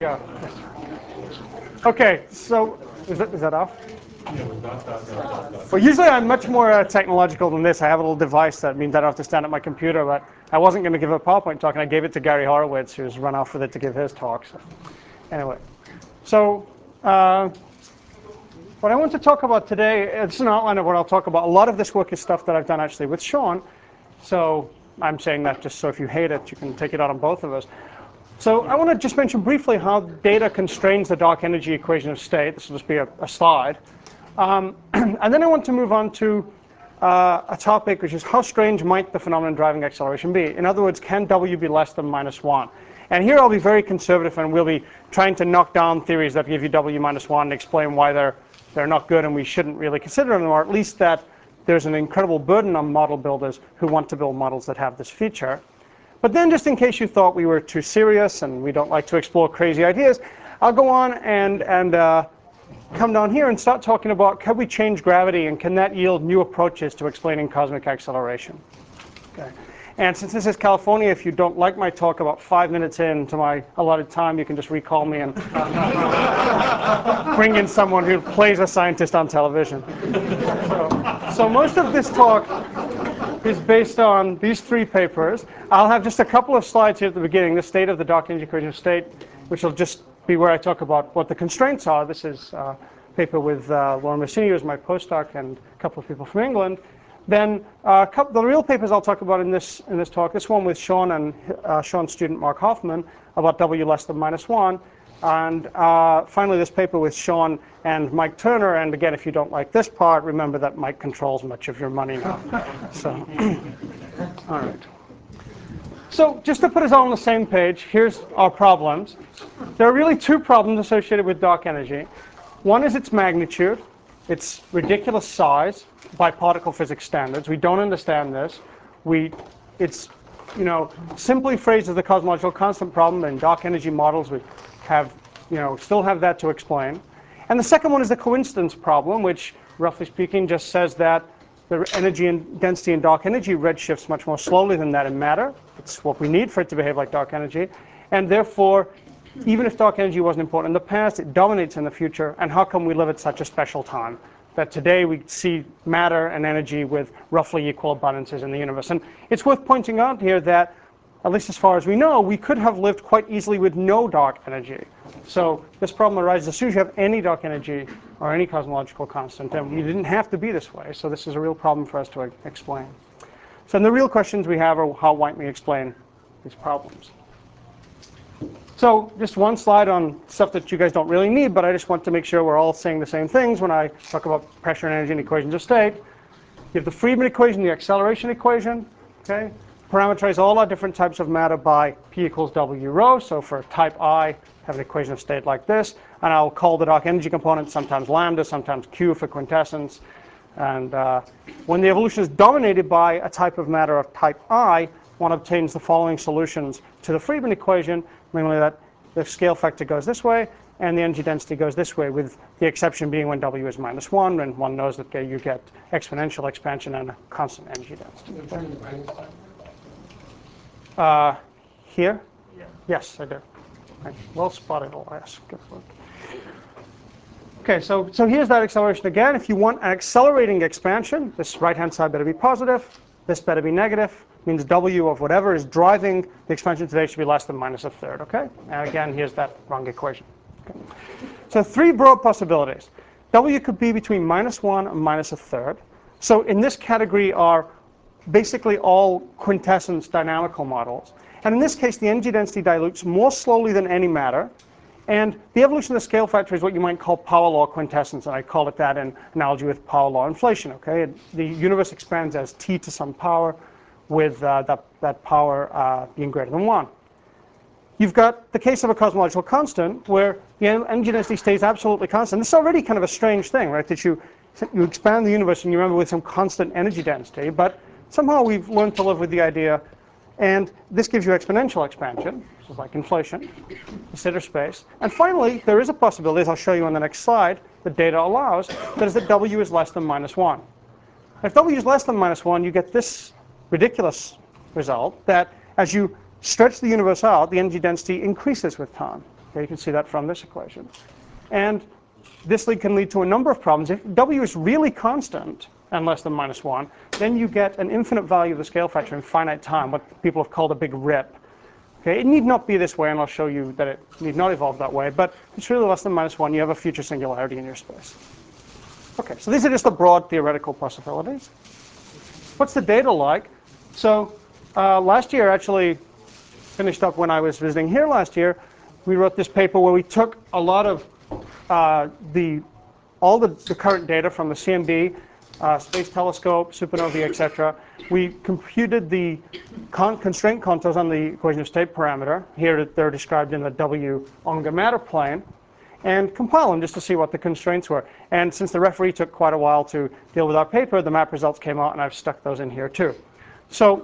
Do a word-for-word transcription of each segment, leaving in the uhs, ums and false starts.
Yeah. Okay, so is that, is that off? Well, usually I'm much more uh, technological than this. I have a little device that means I don't have to stand at my computer, but I wasn't going to give a PowerPoint talk, and I gave it to Gary Horowitz, who's run off with it to give his talk. So, anyway, so uh, what I want to talk about today, it's an outline of what I'll talk about. A lot of this work is stuff that I've done actually with Sean, so I'm saying that just so if you hate it, you can take it out on both of us. So I want to just mention briefly how data constrains the dark energy equation of state. This will just be a, a slide. Um, and then I want to move on to uh, a topic, which is how strange might the phenomenon driving acceleration be? In other words, can W be less than minus one? And here I'll be very conservative, and we'll be trying to knock down theories that give you W minus one and explain why they're, they're not good and we shouldn't really consider them, or at least that there's an incredible burden on model builders who want to build models that have this feature. But then, just in case you thought we were too serious and we don't like to explore crazy ideas, I'll go on and, and uh, come down here and start talking about, can we change gravity, and can that yield new approaches to explaining cosmic acceleration? Okay. And since this is California, if you don't like my talk about five minutes into my allotted time, you can just recall me and bring in someone who plays a scientist on television. So, so most of this talk is based on these three papers. I'll have just a couple of slides here at the beginning, the state of the dark energy equation of state, which will just be where I talk about what the constraints are. This is a paper with uh, Lauren Massini, who's my postdoc, and a couple of people from England. Then uh, couple, the real papers I'll talk about in this, in this talk, this one with Sean and uh, Sean's student Mark Hoffman about W less than minus one. And uh, finally, this paper with Sean and Mike Turner. And again, if you don't like this part, remember that Mike controls much of your money now. So, all right. So just to put us all on the same page, here's our problems. There are really two problems associated with dark energy. One is its magnitude, its ridiculous size by particle physics standards. We don't understand this. We, it's, you know, simply phrased as the cosmological constant problem. In dark energy models, we have, you know, still have that to explain. And the second one is the coincidence problem, which, roughly speaking, just says that the energy and density in dark energy redshifts much more slowly than that in matter. It's what we need for it to behave like dark energy. And therefore, even if dark energy wasn't important in the past, it dominates in the future. And how come we live at such a special time? That today we see matter and energy with roughly equal abundances in the universe. And it's worth pointing out here that, at least as far as we know, we could have lived quite easily with no dark energy. So this problem arises as soon as you have any dark energy or any cosmological constant, and we didn't have to be this way. So this is a real problem for us to explain. So the real questions we have are, how might we explain these problems? So just one slide on stuff that you guys don't really need, but I just want to make sure we're all saying the same things when I talk about pressure and energy and equations of state. You have the Friedmann equation, the acceleration equation. Okay, parameterize all our different types of matter by P equals W rho. So for type I, have an equation of state like this. And I'll call the dark energy component sometimes lambda, sometimes Q for quintessence. And uh, when the evolution is dominated by a type of matter of type I, one obtains the following solutions to the Friedmann equation, namely that the scale factor goes this way and the energy density goes this way, with the exception being when W is minus one, and one knows that you get exponential expansion and a constant energy density. Uh, here? Yeah. Yes, I do. Well spotted, Elias. Good work. Okay, so, so here's that acceleration again. If you want an accelerating expansion, this right-hand side better be positive, this better be negative. Means W of whatever is driving the expansion today should be less than minus a third, okay? And again, here's that wrong equation. Okay. So three broad possibilities. W could be between minus one and minus a third. So in this category are basically all quintessence dynamical models. And in this case, the energy density dilutes more slowly than any matter. And the evolution of the scale factor is what you might call power law quintessence, and I call it that in analogy with power law inflation, okay? The universe expands as t to some power, with uh, that, that power uh, being greater than one. You've got the case of a cosmological constant where the energy density stays absolutely constant. This is already kind of a strange thing, right? That you, you expand the universe and you remember with some constant energy density, but somehow we've learned to live with the idea, and this gives you exponential expansion, which is like inflation, de Sitter space. And finally, there is a possibility, as I'll show you on the next slide, that data allows, that is that W is less than minus one. If W is less than minus one, you get this ridiculous result that as you stretch the universe out, the energy density increases with time. Okay, you can see that from this equation. And this can lead to a number of problems. If W is really constant and less than minus one, then you get an infinite value of the scale factor in finite time, what people have called a big rip. Okay, it need not be this way, and I'll show you that it need not evolve that way, but it's really less than minus one, you have a future singularity in your space. Okay, so these are just the broad theoretical possibilities. What's the data like? So uh, last year, actually finished up when I was visiting here last year, we wrote this paper where we took a lot of uh, the all the, the current data from the C M B, uh, Space Telescope, supernovae, et cetera. We computed the con constraint contours on the equation of state parameter. Here they're described in the W omega matter plane, and compile them just to see what the constraints were. And since the referee took quite a while to deal with our paper, the map results came out, and I've stuck those in here too. So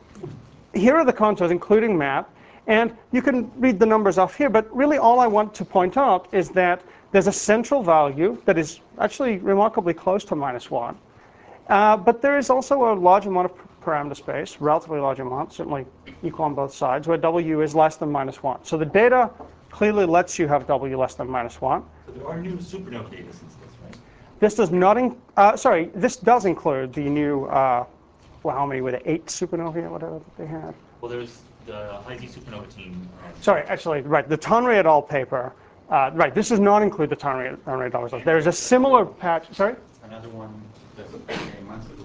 here are the contours, including map. And you can read the numbers off here, but really all I want to point out is that there's a central value that is actually remarkably close to minus one. Uh, but there is also a large amount of parameter space, relatively large amount, certainly equal on both sides, where W is less than minus one. So the data clearly lets you have W less than minus one. So there are new supernova data since this, right? This does not, in, uh, sorry, this does include the new, uh, well, how many were there? Eight supernovae or whatever that they had. Well, there's the High-Z supernova team. Um, Sorry, actually, right, the Tonry et al. Paper, uh, right, this does not include the Tonry et al. Results. There is a similar patch, sorry? Another one that's a month ago.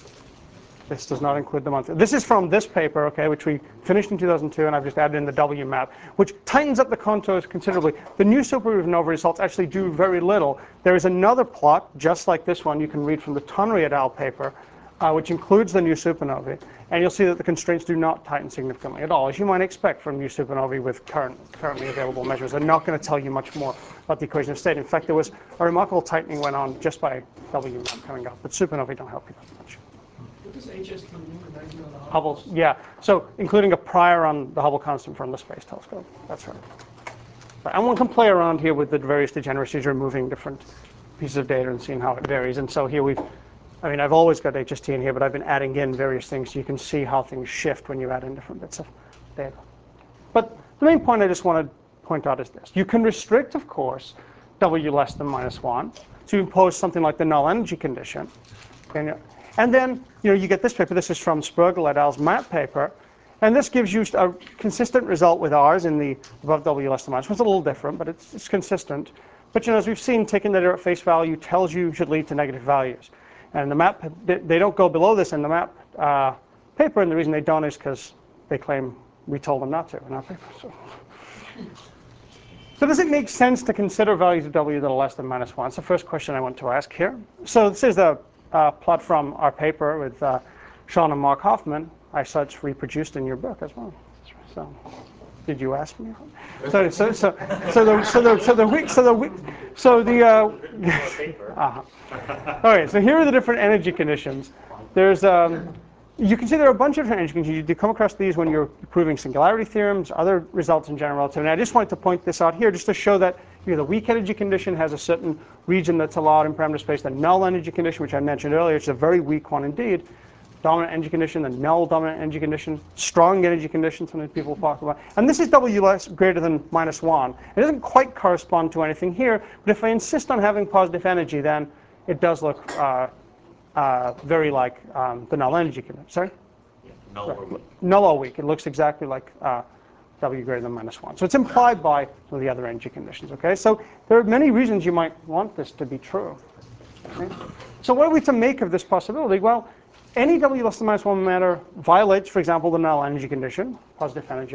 This does not include the month. This is from this paper, okay, which we finished in two thousand two, and I've just added in the W map, which tightens up the contours considerably. The new supernova results actually do very little. There is another plot, just like this one, you can read from the Tonry et al. Paper, uh, which includes the new supernovae, and you'll see that the constraints do not tighten significantly at all, as you might expect from new supernovae with current, currently available measures. They're not going to tell you much more about the equation of state. In fact, there was a remarkable tightening went on just by W map coming up, but supernovae don't help you that much. What does H S T mean in nineteen on the Hubble, yeah. So including a prior on the Hubble constant from the Space Telescope. That's right. But, and one can play around here with the various degeneracies, removing different pieces of data and seeing how it varies. And so here we've, I mean, I've always got H S T in here, but I've been adding in various things so you can see how things shift when you add in different bits of data. But the main point I just want to point out is this. You can restrict, of course, W less than minus one to impose something like the null energy condition. And, and then, you know, you get this paper. This is from Spergel et al.'s map paper. And this gives you a consistent result with ours in the above W less than minus one. It's a little different, but it's, it's consistent. But, you know, as we've seen, taking the data at face value tells you should lead to negative values. And the map, they don't go below this in the map uh, paper, and the reason they don't is because they claim we told them not to in our paper. So. So does it make sense to consider values of W that are less than minus one? It's the first question I want to ask here. So this is a uh, plot from our paper with uh, Sean and Mark Hoffman. I saw it's reproduced in your book as well. So, did you ask me? So, so, so, so the, so the, so the week, so the week, so the. Uh, uh-huh. All right. So here are the different energy conditions. There's, um, you can see there are a bunch of different energy conditions. You come across these when you're proving singularity theorems, other results in general relativity. And I just wanted to point this out here just to show that you know, the weak energy condition has a certain region that's allowed in parameter space. The null energy condition, which I mentioned earlier, is a very weak one indeed. Dominant energy condition, the null dominant energy condition, strong energy condition, something people talk about. And this is W less greater than minus one. It doesn't quite correspond to anything here, but if I insist on having positive energy, then it does look uh, uh, very like um, the null energy condition. Sorry? Yeah, null or weak. Null or weak. It looks exactly like uh, W greater than minus one. So it's implied by some of the other energy conditions, okay? So there are many reasons you might want this to be true. Okay? So what are we to make of this possibility? Well, any W less than minus one matter violates, for example, the null energy condition, positive energy.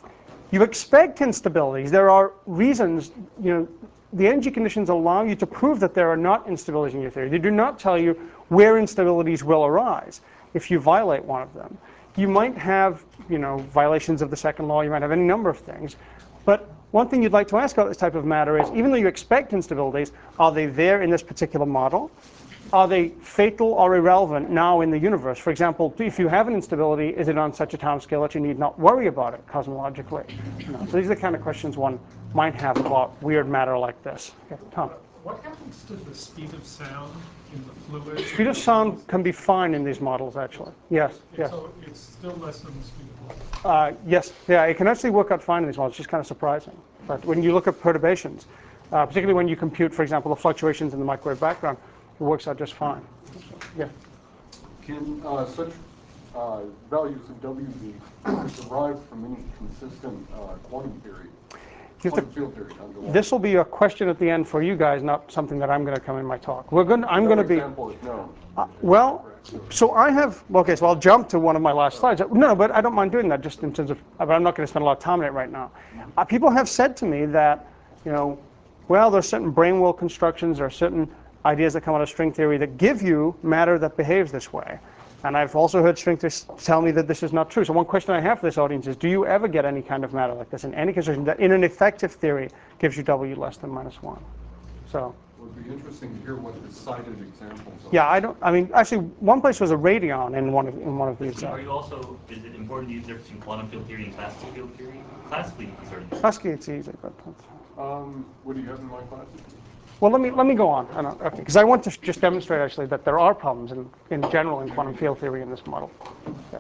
You expect instabilities. There are reasons, you know, the energy conditions allow you to prove that there are not instabilities in your theory. They do not tell you where instabilities will arise if you violate one of them. You might have, you know, violations of the second law. You might have any number of things. But one thing you'd like to ask about this type of matter is, even though you expect instabilities, are they there in this particular model? Are they fatal or irrelevant now in the universe? For example, if you have an instability, is it on such a time scale that you need not worry about it cosmologically? You know, so these are the kind of questions one might have about weird matter like this. Okay, Tom. What happens to the speed of sound in the fluid? Speed of sound can be fine in these models, actually. Yes, It's, yes. so it's still less than the speed of light. Uh, yes, yeah, it can actually work out fine in these models. It's just kind of surprising. But when you look at perturbations, uh, particularly when you compute, for example, the fluctuations in the microwave background, it works out just fine. So, yeah. Can uh, such uh, values in W be derived from any consistent uh, quantum theory? Quantum field theory. This will be a question at the end for you guys, not something that I'm going to come in my talk. We're going. I'm no going to be. Example is no. Uh, well, so I have. Okay, so I'll jump to one of my last slides. No, but I don't mind doing that, just in terms of. But I'm not going to spend a lot of time on it right now. Uh, people have said to me that, you know, well, there's certain brane wheel constructions, there are certain ideas that come out of string theory that give you matter that behaves this way. And I've also heard string theorists tell me that this is not true. So one question I have for this audience is, do you ever get any kind of matter like this in any construction that in an effective theory gives you W less than minus one? So. It would be interesting to hear what the cited examples are. Yeah, I don't, I mean, actually, one place was a radion in one of, in one of these. Are you also, is it important to use the difference between quantum field theory and classical field theory? Classically, sorry. Classically, it's easy, but. Um, what do you have in my class? Well, let me let me go on. I don't, okay, because I want to just demonstrate actually that there are problems in, in general in quantum field theory in this model. Okay.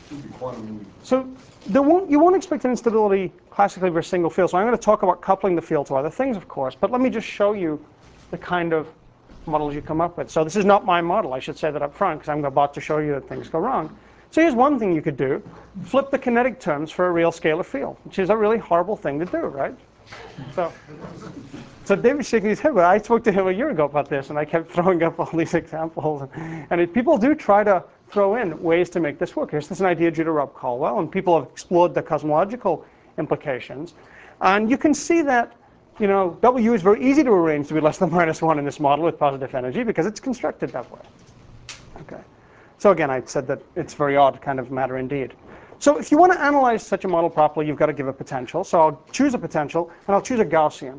So there won't, you won't expect an instability classically for a single field. So I'm going to talk about coupling the field to other things, of course. But let me just show you the kind of models you come up with. So this is not my model. I should say that up front, because I'm about to show you that things go wrong. So here's one thing you could do: flip the kinetic terms for a real scalar field, which is a really horrible thing to do, right? So. So David's shaking his head, but I spoke to him a year ago about this, and I kept throwing up all these examples. And it, people do try to throw in ways to make this work. Here's this an idea due to Rob Caldwell, and people have explored the cosmological implications. And you can see that, you know, W is very easy to arrange to be less than minus one in this model with positive energy because it's constructed that way. Okay. So again, I said that it's very odd kind of matter indeed. So if you want to analyze such a model properly, you've got to give a potential. So I'll choose a potential, and I'll choose a Gaussian.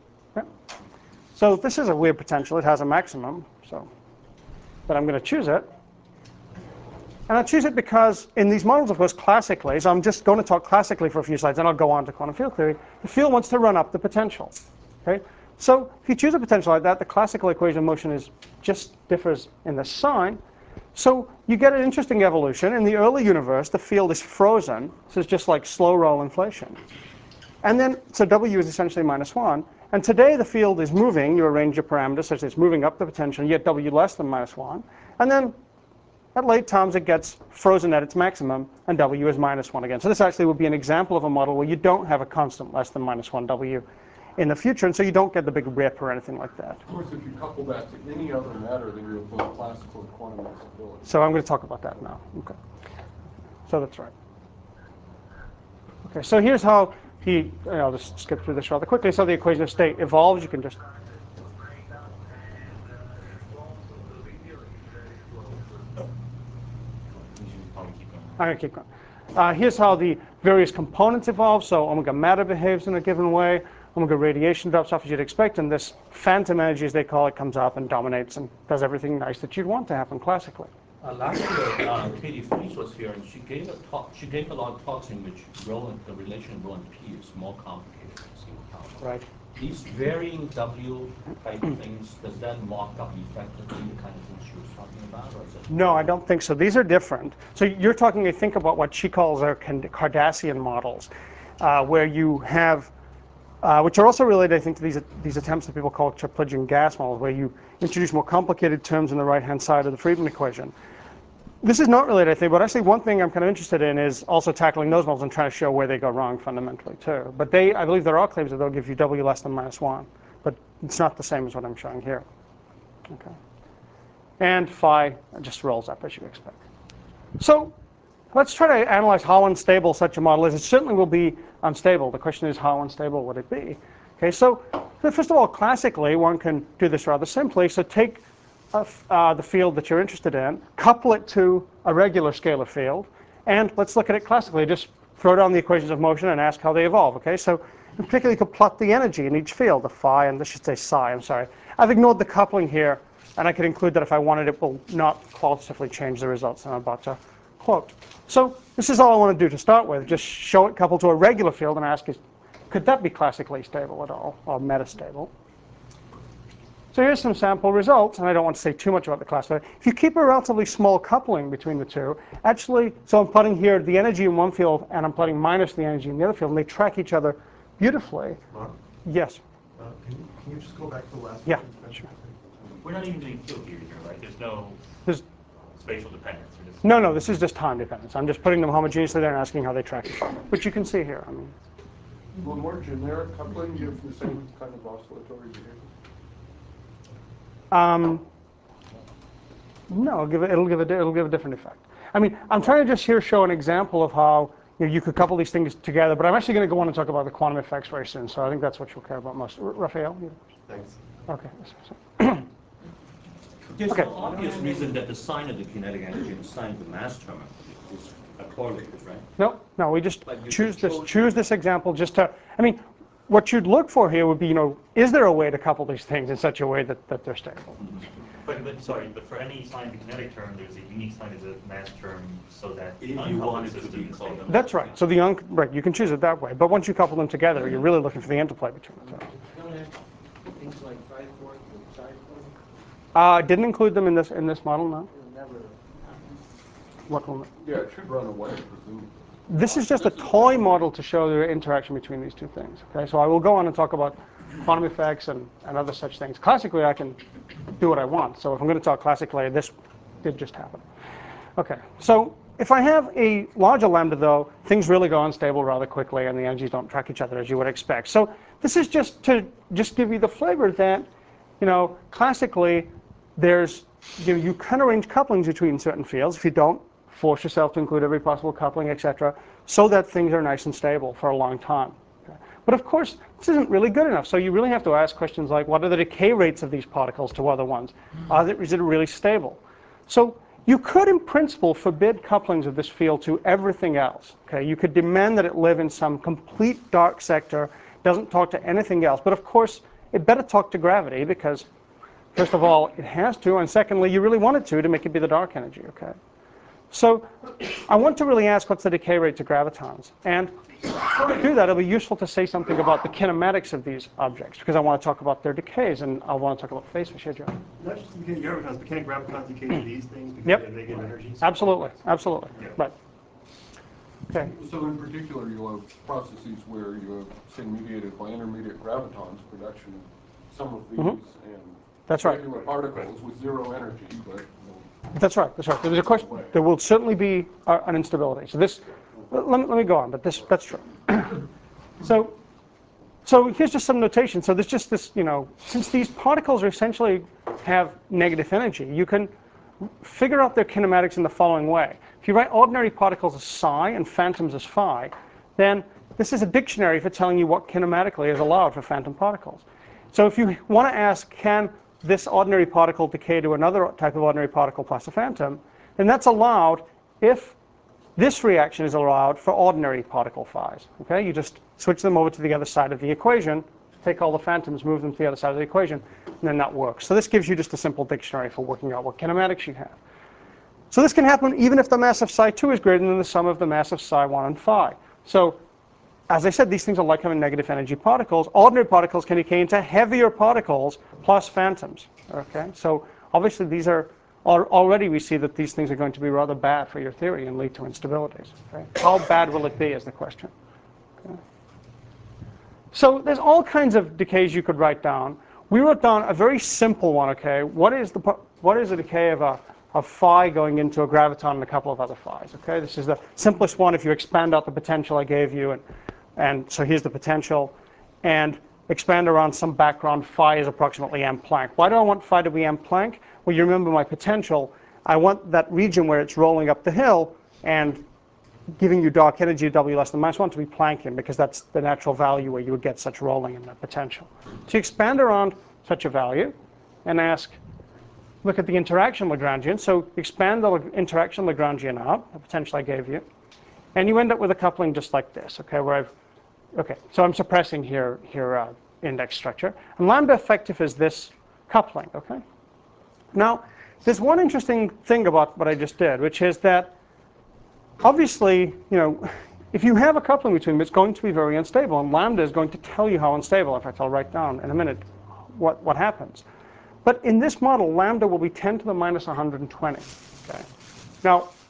So this is a weird potential. It has a maximum, so, but I'm going to choose it. And I'll choose it because in these models, of course, classically, so I'm just going to talk classically for a few slides, and I'll go on to quantum field theory. The field wants to run up the potential. Okay? So if you choose a potential like that, the classical equation of motion is just differs in the sign. So you get an interesting evolution. In the early universe, the field is frozen. So it's just like slow roll inflation. And then, so W is essentially minus one. And today the field is moving. You arrange your parameters such that it's moving up the potential, yet W less than minus one. And then at late times it gets frozen at its maximum, and W is minus one again. So this actually would be an example of a model where you don't have a constant less than minus one W in the future, and so you don't get the big rip or anything like that. Of course, if you couple that to any other matter, then you have both classical and quantum instability. So I'm going to talk about that now. Okay. So that's right. Okay, so here's how he, I'll just skip through this rather quickly. So the equation of state evolves. You can just. I'm going to keep going. Uh, here's how the various components evolve. So omega matter behaves in a given way. Omega radiation drops off as you'd expect. And this phantom energy, as they call it, comes up and dominates and does everything nice that you'd want to happen classically. Uh, last year, uh, Katie Fries was here, and she gave a talk. She gave a lot of talks in which rho and the relation of rho and P is more complicated. Right. These varying W type things, does that mock up effectively the kind of things she was talking about, or is it? No, I don't think so. These are different. So you're talking, I think, about what she calls our Cardassian models, uh, where you have, uh, which are also related, I think, to these these attempts that people call Chaplygin gas models, where you introduce more complicated terms on the right-hand side of the Friedmann equation. This is not related, I think, but actually one thing I'm kind of interested in is also tackling those models and trying to show where they go wrong fundamentally, too. But they, I believe there are claims that they'll give you W less than minus one, but it's not the same as what I'm showing here. Okay. And phi just rolls up, as you expect. So let's try to analyze how unstable such a model is. It certainly will be unstable. The question is, how unstable would it be? Okay, so first of all, classically, one can do this rather simply. So take uh, the field that you're interested in, couple it to a regular scalar field, and let's look at it classically. Just throw down the equations of motion and ask how they evolve. Okay, so in particular, you could plot the energy in each field, the phi, and this should say psi, I'm sorry. I've ignored the coupling here, and I could include that if I wanted, it will not qualitatively change the results I'm about to quote. So this is all I want to do to start with. Just show it coupled to a regular field and ask, is, could that be classically stable at all, or metastable? So here's some sample results, and I don't want to say too much about the class, but if you keep a relatively small coupling between the two, actually, so I'm plotting here the energy in one field, and I'm plotting minus the energy in the other field, and they track each other beautifully. Mark, Yes. uh, can you, can you just go back to the last? Yeah, one? sure. We're not even doing field theory here, right? There's no There's, spatial dependence. We're just- no, no, this is just time dependence. I'm just putting them homogeneously there and asking how they track each other, which you can see here. I mean, Will more generic coupling give the same kind of oscillatory behavior? um, no, it'll give, it, it'll, give a, it'll give a different effect. I mean, I'm trying to just here show an example of how you know, you could couple these things together, but I'm actually going to go on and talk about the quantum effects very soon, so I think that's what you'll care about most. R Raphael? You- Thanks. Okay. There's Okay. no obvious reason that the sign of the kinetic energy and the sign of the mass terminal is uh, correlated, right? No, no, we just Like you choose just this, chose- choose this example just to, I mean, what you'd look for here would be, you know, is there a way to couple these things in such a way that, that they're stable? But, but sorry, but for any sign of the kinetic term, there's a unique sign of the mass term so that If you uncoupled want it to system be is called stable. a- That's right. So the un right, you can choose it that way. But once you couple them together, you're really looking for the interplay between the two. Don't have things like tri-force or side force, Uh, didn't include them in this in this model, no. it'll never. What will, Yeah, it should run away, presumably. this is just a toy model to show the interaction between these two things. Okay, so I will go on and talk about quantum effects and, and other such things. Classically, I can do what I want. So if I'm going to talk classically, this did just happen. Okay, so if I have a larger lambda, though, things really go unstable rather quickly, and the energies don't track each other as you would expect. So this is just to just give you the flavor that, you know, classically, there's you know, you can arrange couplings between certain fields. If you don't, force yourself to include every possible coupling, et cetera, so that things are nice and stable for a long time. Okay. But of course, this isn't really good enough. So you really have to ask questions like, what are the decay rates of these particles to other ones? Are they, is it really stable? So you could, in principle, forbid couplings of this field to everything else. Okay. You could demand that it live in some complete dark sector, doesn't talk to anything else. But of course, it better talk to gravity because, first of all, it has to, and secondly, you really want it to to make it be the dark energy. Okay. So I want to really ask what's the decay rate to gravitons. And to do that, it'll be useful to say something about the kinematics of these objects, because I want to talk about their decays, and I want to talk about phase shift. John. Not just the gravitons, but can gravitons decay to these things because Yep. they have negative energies? Absolutely, absolutely. Yeah. Right. Okay. So in particular, you'll have processes where you have, say, mediated by intermediate gravitons, production of some of these, Mhm. and That's right. regular particles with zero energy, but That's right. That's right. There's a question. There will certainly be uh, an instability. So this, let me, let me go on. But this, that's true. so, so here's just some notation. So there's just this, you know, since these particles are essentially have negative energy, you can figure out their kinematics in the following way. If you write ordinary particles as psi and phantoms as phi, then this is a dictionary for telling you what kinematically is allowed for phantom particles. So if you want to ask, can this ordinary particle decay to another type of ordinary particle plus a phantom, then that's allowed if this reaction is allowed for ordinary particle phis. Okay? You just switch them over to the other side of the equation, take all the phantoms, move them to the other side of the equation, and then that works. So this gives you just a simple dictionary for working out what kinematics you have. So this can happen even if the mass of psi two is greater than the sum of the mass of psi one and phi. So as I said, these things are like having negative energy particles. Ordinary particles can decay into heavier particles plus phantoms. Okay, so obviously these are already we see that these things are going to be rather bad for your theory and lead to instabilities. Okay? How bad will it be is the question. Okay. So there's all kinds of decays you could write down. We wrote down a very simple one. Okay, what is the what is the decay of a of phi going into a graviton and a couple of other phis? Okay, this is the simplest one if you expand out the potential I gave you, and and so here's the potential, and expand around some background. Phi is approximately m Planck. Why do I want phi to be m Planck? Well, you remember my potential. I want that region where it's rolling up the hill and giving you dark energy W less than minus one to be Planckian, because that's the natural value where you would get such rolling in that potential. So you expand around such a value and ask, look at the interaction Lagrangian. So expand the interaction Lagrangian out, the potential I gave you, and you end up with a coupling just like this. Okay, where I've okay, so I'm suppressing here here uh, index structure, and lambda effective is this coupling. Okay. Now, there's one interesting thing about what I just did, which is that obviously, you know, if you have a coupling between them, it's going to be very unstable, and lambda is going to tell you how unstable. In fact, I'll write down in a minute what what happens. But in this model, lambda will be ten to the minus one hundred twenty. Okay. Now,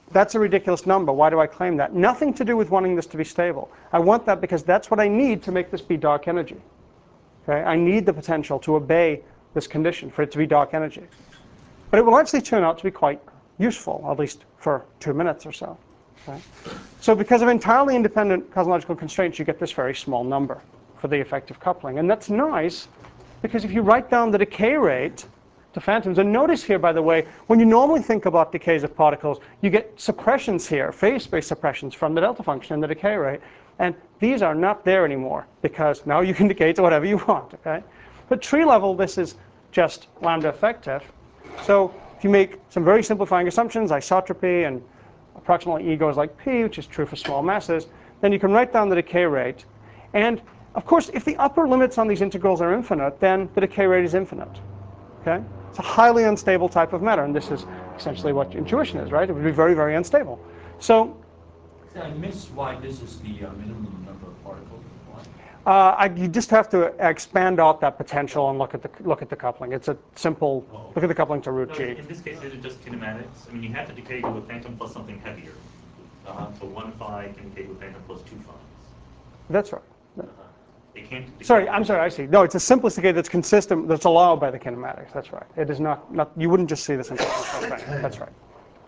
that's a ridiculous number. Why do I claim that? Nothing to do with wanting this to be stable. I want that because that's what I need to make this be dark energy. Okay? I need the potential to obey this condition for it to be dark energy. But it will actually turn out to be quite useful, at least for two minutes or so. Okay? So because of entirely independent cosmological constraints, you get this very small number for the effective coupling. And that's nice, because if you write down the decay rate to phantoms, and notice here, by the way, when you normally think about decays of particles, you get suppressions here, phase space suppressions from the delta function and the decay rate. And these are not there anymore, because now you can decay to whatever you want. Okay? But tree level, this is just lambda effective. So if you make some very simplifying assumptions, isotropy and approximately E goes like P, which is true for small masses, then you can write down the decay rate. And of course, if the upper limits on these integrals are infinite, then the decay rate is infinite. Okay? It's a highly unstable type of matter, and this is essentially what intuition is, right? It would be very, very unstable. So I miss why this is the uh, minimum number of particles. Why? uh, I, you just have to expand out that potential and look at the look at the coupling. It's a simple Oh. look at the coupling to root No, G. in this case, is it just kinematics? I mean, you have to decay to a phantom plus something heavier. Uh, so one phi can decay to a phantom plus two phis. That's right. It can't decay. Sorry, I'm sorry. I see. No, it's a simplest decay that's consistent, that's allowed by the kinematics. That's right. It is not not. You wouldn't just see this in thing. That's right.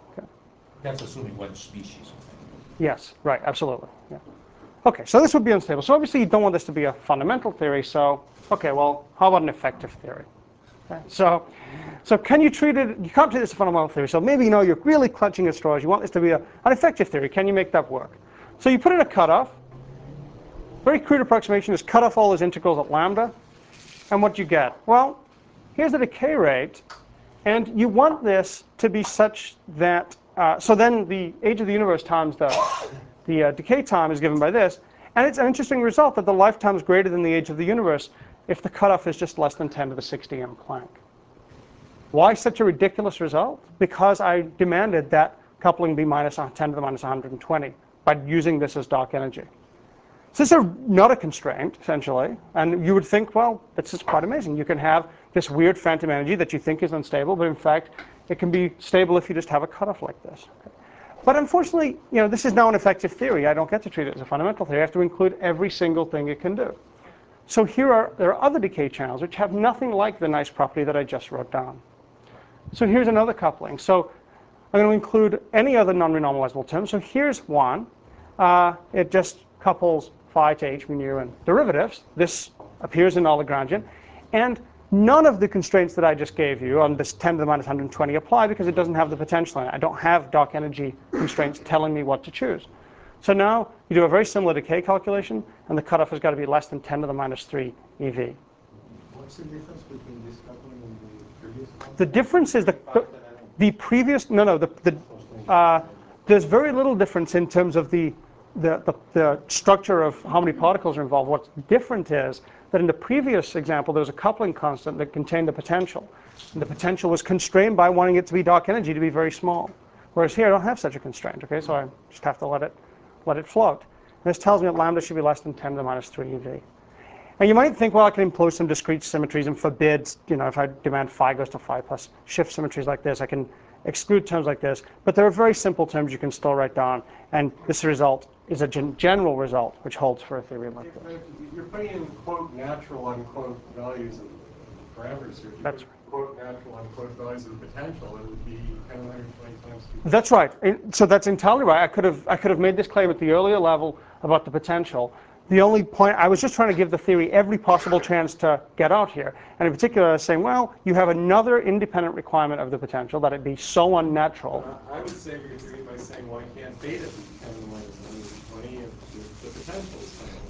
That's assuming one species. Yes, right, absolutely. Yeah. Okay, so this would be unstable. So obviously you don't want this to be a fundamental theory, so, okay, well, how about an effective theory? Okay, so, so can you treat it, you can't treat this as a fundamental theory, so maybe you know you're really clutching at straws, you want this to be a, an effective theory, can you make that work? So you put in a cutoff, very crude approximation is cut off all those integrals at lambda, and what you get? Well, here's the decay rate, and you want this to be such that Uh, so then the age of the universe times the, the uh, decay time is given by this. And it's an interesting result that the lifetime is greater than the age of the universe if the cutoff is just less than ten to the sixty m Planck. Why such a ridiculous result? Because I demanded that coupling be minus ten to the minus one hundred twenty by using this as dark energy. So this is not a constraint, essentially. And you would think, well, this is quite amazing. You can have this weird phantom energy that you think is unstable, but in fact, it can be stable if you just have a cutoff like this. Okay. But unfortunately, you know, this is now an effective theory. I don't get to treat it as a fundamental theory. I have to include every single thing it can do. So here are, there are other decay channels which have nothing like the nice property that I just wrote down. So here's another coupling. So I'm going to include any other non-renormalizable term. So here's one. Uh, it just couples phi to h mu nu and derivatives. This appears in all Lagrangian. And none of the constraints that I just gave you on this ten to the minus one hundred twenty apply because it doesn't have the potential in it. I don't have dark energy constraints telling me what to choose. So now you do a very similar decay calculation, and the cutoff has got to be less than ten to the minus three E V. What's the difference between this coupling and the previous one? The difference is the, the, the previous, no, no, the, the, uh, there's very little difference in terms of the, the, the, the structure of how many particles are involved. What's different is that in the previous example, there was a coupling constant that contained the potential. And the potential was constrained by wanting it to be dark energy to be very small. Whereas here, I don't have such a constraint, okay? So I just have to let it, let it float. And this tells me that lambda should be less than ten to the minus three E V. And you might think, well, I can impose some discrete symmetries and forbid, you know, if I demand phi goes to phi plus shift symmetries like this, I can exclude terms like this. But there are very simple terms you can still write down. And this result is a gen general result, which holds for a theory like this. You're putting in quote natural unquote values of parameters here. If you That's put, quote natural unquote values of the potential, it would be ten to the one hundred twenty times two. That's right. And so that's entirely right. I could have I could have made this claim at the earlier level about the potential. The only point, I was just trying to give the theory every possible chance to get out here. And in particular, I was saying, well, you have another independent requirement of the potential, that it be so unnatural. Uh, I would save your theory by saying, why can't theta be ten to the minus one hundred twenty if the, the potential is ten to the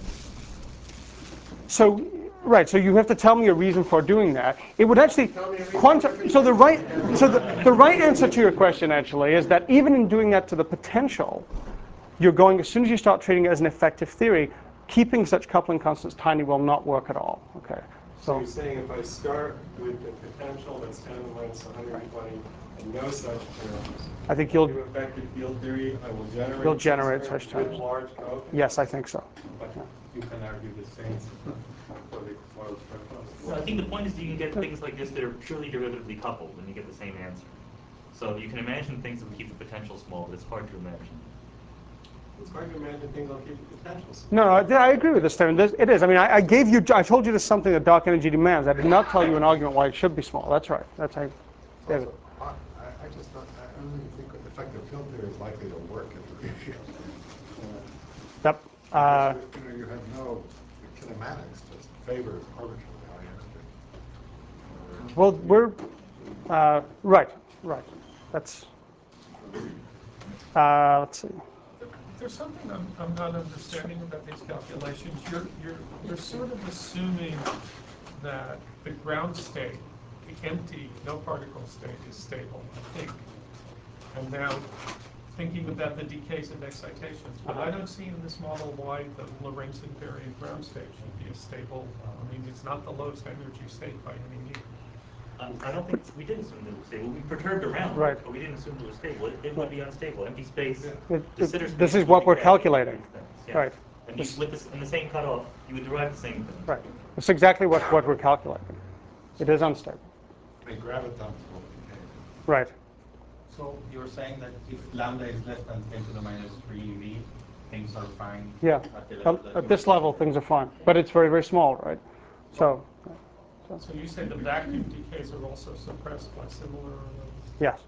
minus So, right, so you have to tell me a reason for doing that. It would actually, quantum, so the right, so the, the right answer to your question actually is that even in doing that to the potential, you're going, as soon as you start treating it as an effective theory, keeping such coupling constants tiny will not work at all. Okay. So So you're saying if I start with the potential that's ten to the minus one hundred twenty and no such terms, I think you'll, do effective field theory, I will generate, You'll generate such such terms terms. with large coefficients. yes, I think so. But you can argue the same for the closed Well, I think the point is you can get things like this that are purely derivatively coupled, and you get the same answer. So you can imagine things that would keep the potential small, but it's hard to imagine. It's hard to imagine things will keep the potential. No, no, I, I agree with this, Stephen. This, it is. I mean, I, I gave you, I told you this is something that dark energy demands. I did not tell you an argument why it should be small. That's right. That's how, David. Also, I, I I just don't, I don't really think effective field theory is likely to work at the ratio. Yep. Uh, you know, you have no the kinematics just favors arbitrarily high energy. well, we're uh, right, right. That's. Uh, let's see. There's something I'm, I'm not understanding about these calculations. You're, you're, you're sort of assuming that the ground state, the empty, no particle state, is stable, I think. And now thinking about the decays and excitations, but I don't see in this model why the Lorentz invariant ground state should be a stable. I mean, it's not the lowest energy state by any means. Um, I don't think, we did assume that it was stable. We perturbed around, it, Right. but we didn't assume it was stable. It, it would be unstable. Empty space, It- the it- sitter this space is would what be we're bad. calculating. Yeah. Right. And you, with this, in the same cutoff, you would derive the same thing. Right. That's exactly what, what we're calculating. It is unstable. The gravitons will decay. Right. So you're saying that if lambda is less than ten to the minus three eV, things are fine? Yeah. At, the level At, that at you this level, things are fine, but it's very, very small, right? So, So you say the vacuum decays are also suppressed by similar levels? yes.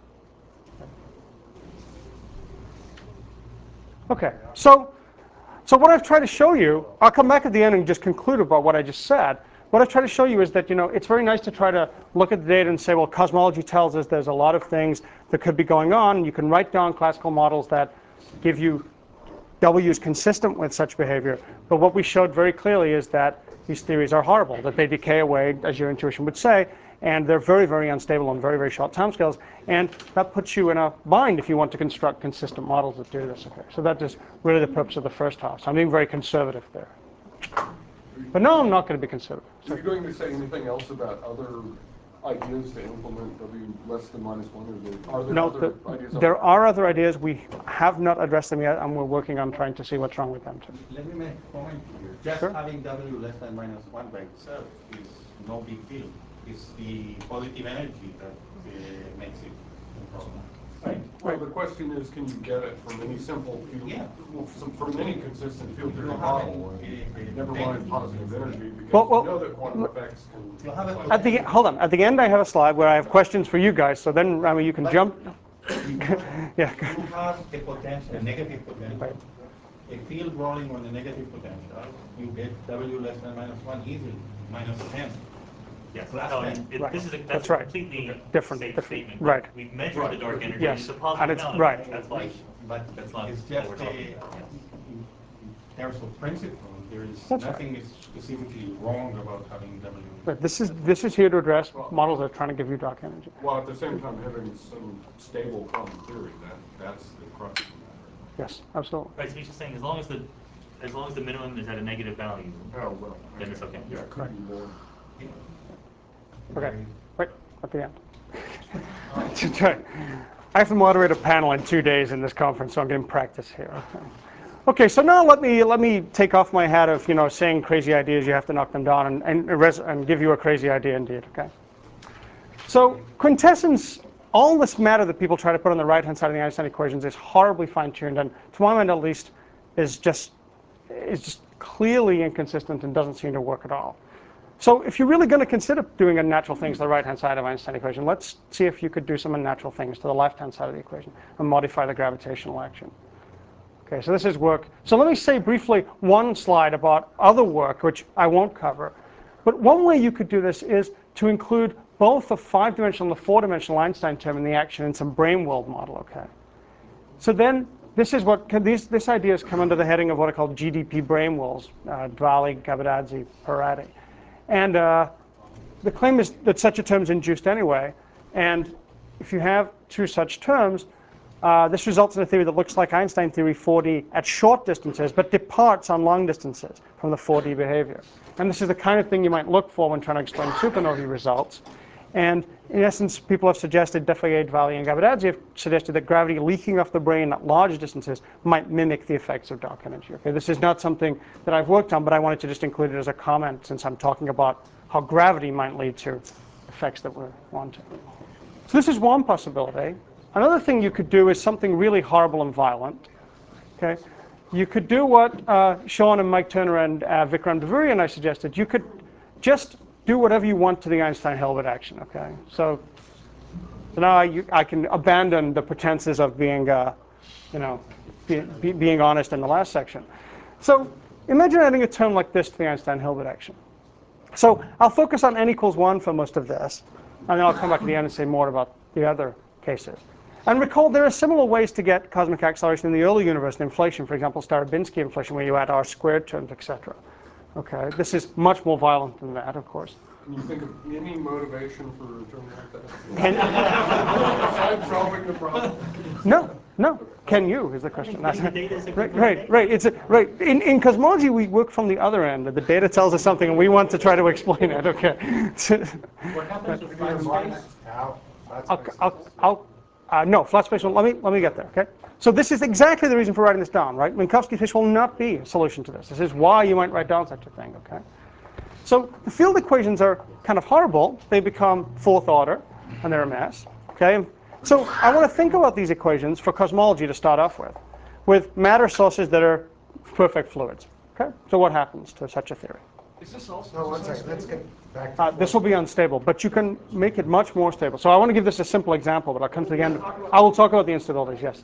Okay. So, so what I've tried to show you, I'll come back at the end and just conclude about what I just said. What I've tried to show you is that, you know, it's very nice to try to look at the data and say, well, cosmology tells us there's a lot of things that could be going on. You can write down classical models that give you W's consistent with such behavior. But what we showed very clearly is that these theories are horrible, that they decay away, as your intuition would say, and they're very, very unstable on very, very short timescales. And that puts you in a bind if you want to construct consistent models that do this. Okay, so that is really the purpose of the first half. So I'm being very conservative there. But no, I'm not going to be conservative. Are you going to say anything else about other ideas to implement W less than minus one? Or there, are there No, other the, ideas? there are other ideas. We have not addressed them yet, and we're working on trying to see what's wrong with them too. Let me make a comment here. Just Sure. having W less than minus one by itself is no big deal. It's the positive energy that uh, makes it a problem. Right? Well, the question is, can you get it from any simple field, Yeah. well, from, from any consistent field theory You have model, it, and uh, never uh, mind positive energy, because Well, well, we know that quantum effects can. You have a At the hold on. At the end, I have a slide where I have questions for you guys. So then, Rami, you can But- jump. You Yeah. have a potential, a negative potential. Right. A field rolling on the negative potential, you get W less than minus one easily, minus ten. Yes, Plus no, ten. it, Right. this is a, that's That's a right. completely Different, safe different, statement. right. We've measured the dark energy. Yes, It's a positive and it's- amount of right. it. That's why. But That's not it's what just we're a, talking about. in terms of principle, there is That's right. nothing is specifically wrong about having W. But this is this is here to address models that are trying to give you dark energy. Well, at the same time, having some stable quantum theory, that, that's the crux of the matter. Yes, absolutely. Right, so he's just saying as long as the as long as the minimum is at a negative value, Oh, well. then it's okay. Yeah, it could be more. Okay. Wait, at the end. That's right. I have to moderate a panel in two days in this conference, so I'm getting practice here. Okay. Okay, so now let me let me take off my hat of you know saying crazy ideas. You have to knock them down, and and, res- and give you a crazy idea indeed. Okay. So quintessence, all this matter that people try to put on the right-hand side of the Einstein equations is horribly fine-tuned, and to my mind at least, is just is just clearly inconsistent and doesn't seem to work at all. So if you're really going to consider doing unnatural things to the right-hand side of Einstein equation, let's see if you could do some unnatural things to the left-hand side of the equation and modify the gravitational action. Okay, so this is work. So let me say briefly one slide about other work, which I won't cover. But one way you could do this is to include both the five-dimensional and the four-dimensional Einstein term in the action in some brane world model. Okay. So then this is what these this idea has come under the heading of what are called G D P brane worlds, uh, Dvali, Gabadadze, Parati. And uh, the claim is that such a term is induced anyway. And if you have two such terms, uh, this results in a theory that looks like Einstein theory four D at short distances, but departs on long distances from the four D behavior. And this is the kind of thing you might look for when trying to explain supernovae results. And in essence, people have suggested, Defayet, Dvali, and Gabadadze have suggested that gravity leaking off the brain at large distances might mimic the effects of dark energy. Okay, this is not something that I've worked on, but I wanted to just include it as a comment since I'm talking about how gravity might lead to effects that we're wanting. So this is one possibility. another thing you could do is something really horrible and violent. Okay, you could do what uh, Sean and Mike Turner and uh, Vikram Devuri and I suggested. You could just do whatever you want to the Einstein-Hilbert action. Okay, so, so now I, you, I can abandon the pretenses of being, uh, you know, be, be, being honest in the last section. So imagine adding a term like this to the Einstein-Hilbert action. So I'll focus on n equals one for most of this, and then I'll come back to the end and say more about the other cases. And recall, there are similar ways to get cosmic acceleration in the early universe in inflation. For example, Starobinsky inflation, where you add r squared terms, et cetera. Okay, this is much more violent than that, of course. Can you think of any motivation for a term like that? Can, Besides solving the problem? no, no. Can you is the question. I mean, the data is a right, good right, right. It's a, right. In, in cosmology, we work from the other end. The data tells us something, and we want to try to explain it. Okay. What happens with flat space? Now, that's I'll, I'll, I'll, uh, no, flat space. Let me let me get there. Okay. So this is exactly the reason for writing this down, right? Minkowski fish will not be a solution to this. This is why you might write down such a thing. Okay. So the field equations are kind of horrible. They become fourth order, and they're a mess. Okay. So I want to think about these equations for cosmology to start off with, with matter sources that are perfect fluids. Okay. So what happens to such a theory? Is this also? No, one second, let's get back to. Uh, this will be unstable, but you can make it much more stable. So I want to give this a simple example, but I'll come to the end. I will talk about the instabilities, yes.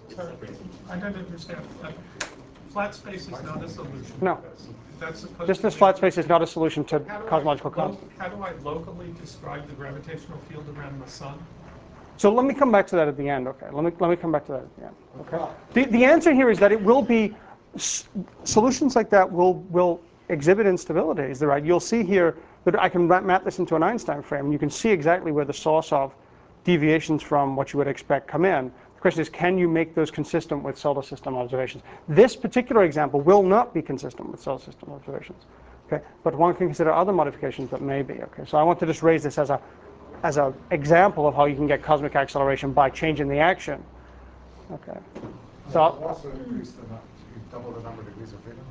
I don't understand. Uh, Flat space is not a solution. No. That's supposed Just to this be- flat space is not a solution to How do I cosmological lo- constant. How do I locally describe the gravitational field around the sun? So let me come back to that at the end, okay? Let me, let me come back to that at the end, okay? The, the answer here is that it will be, s- solutions like that will, will exhibit instabilities, right? You'll see here that I can map this into an Einstein frame, and you can see exactly where the source of deviations from what you would expect come in. The question is, can you make those consistent with solar system observations? This particular example will not be consistent with solar system observations, okay? But one can consider other modifications that may be, okay? So I want to just raise this as a as an example of how you can get cosmic acceleration by changing the action. Okay. So I'll also increase the, nu- you double the number of degrees of freedom.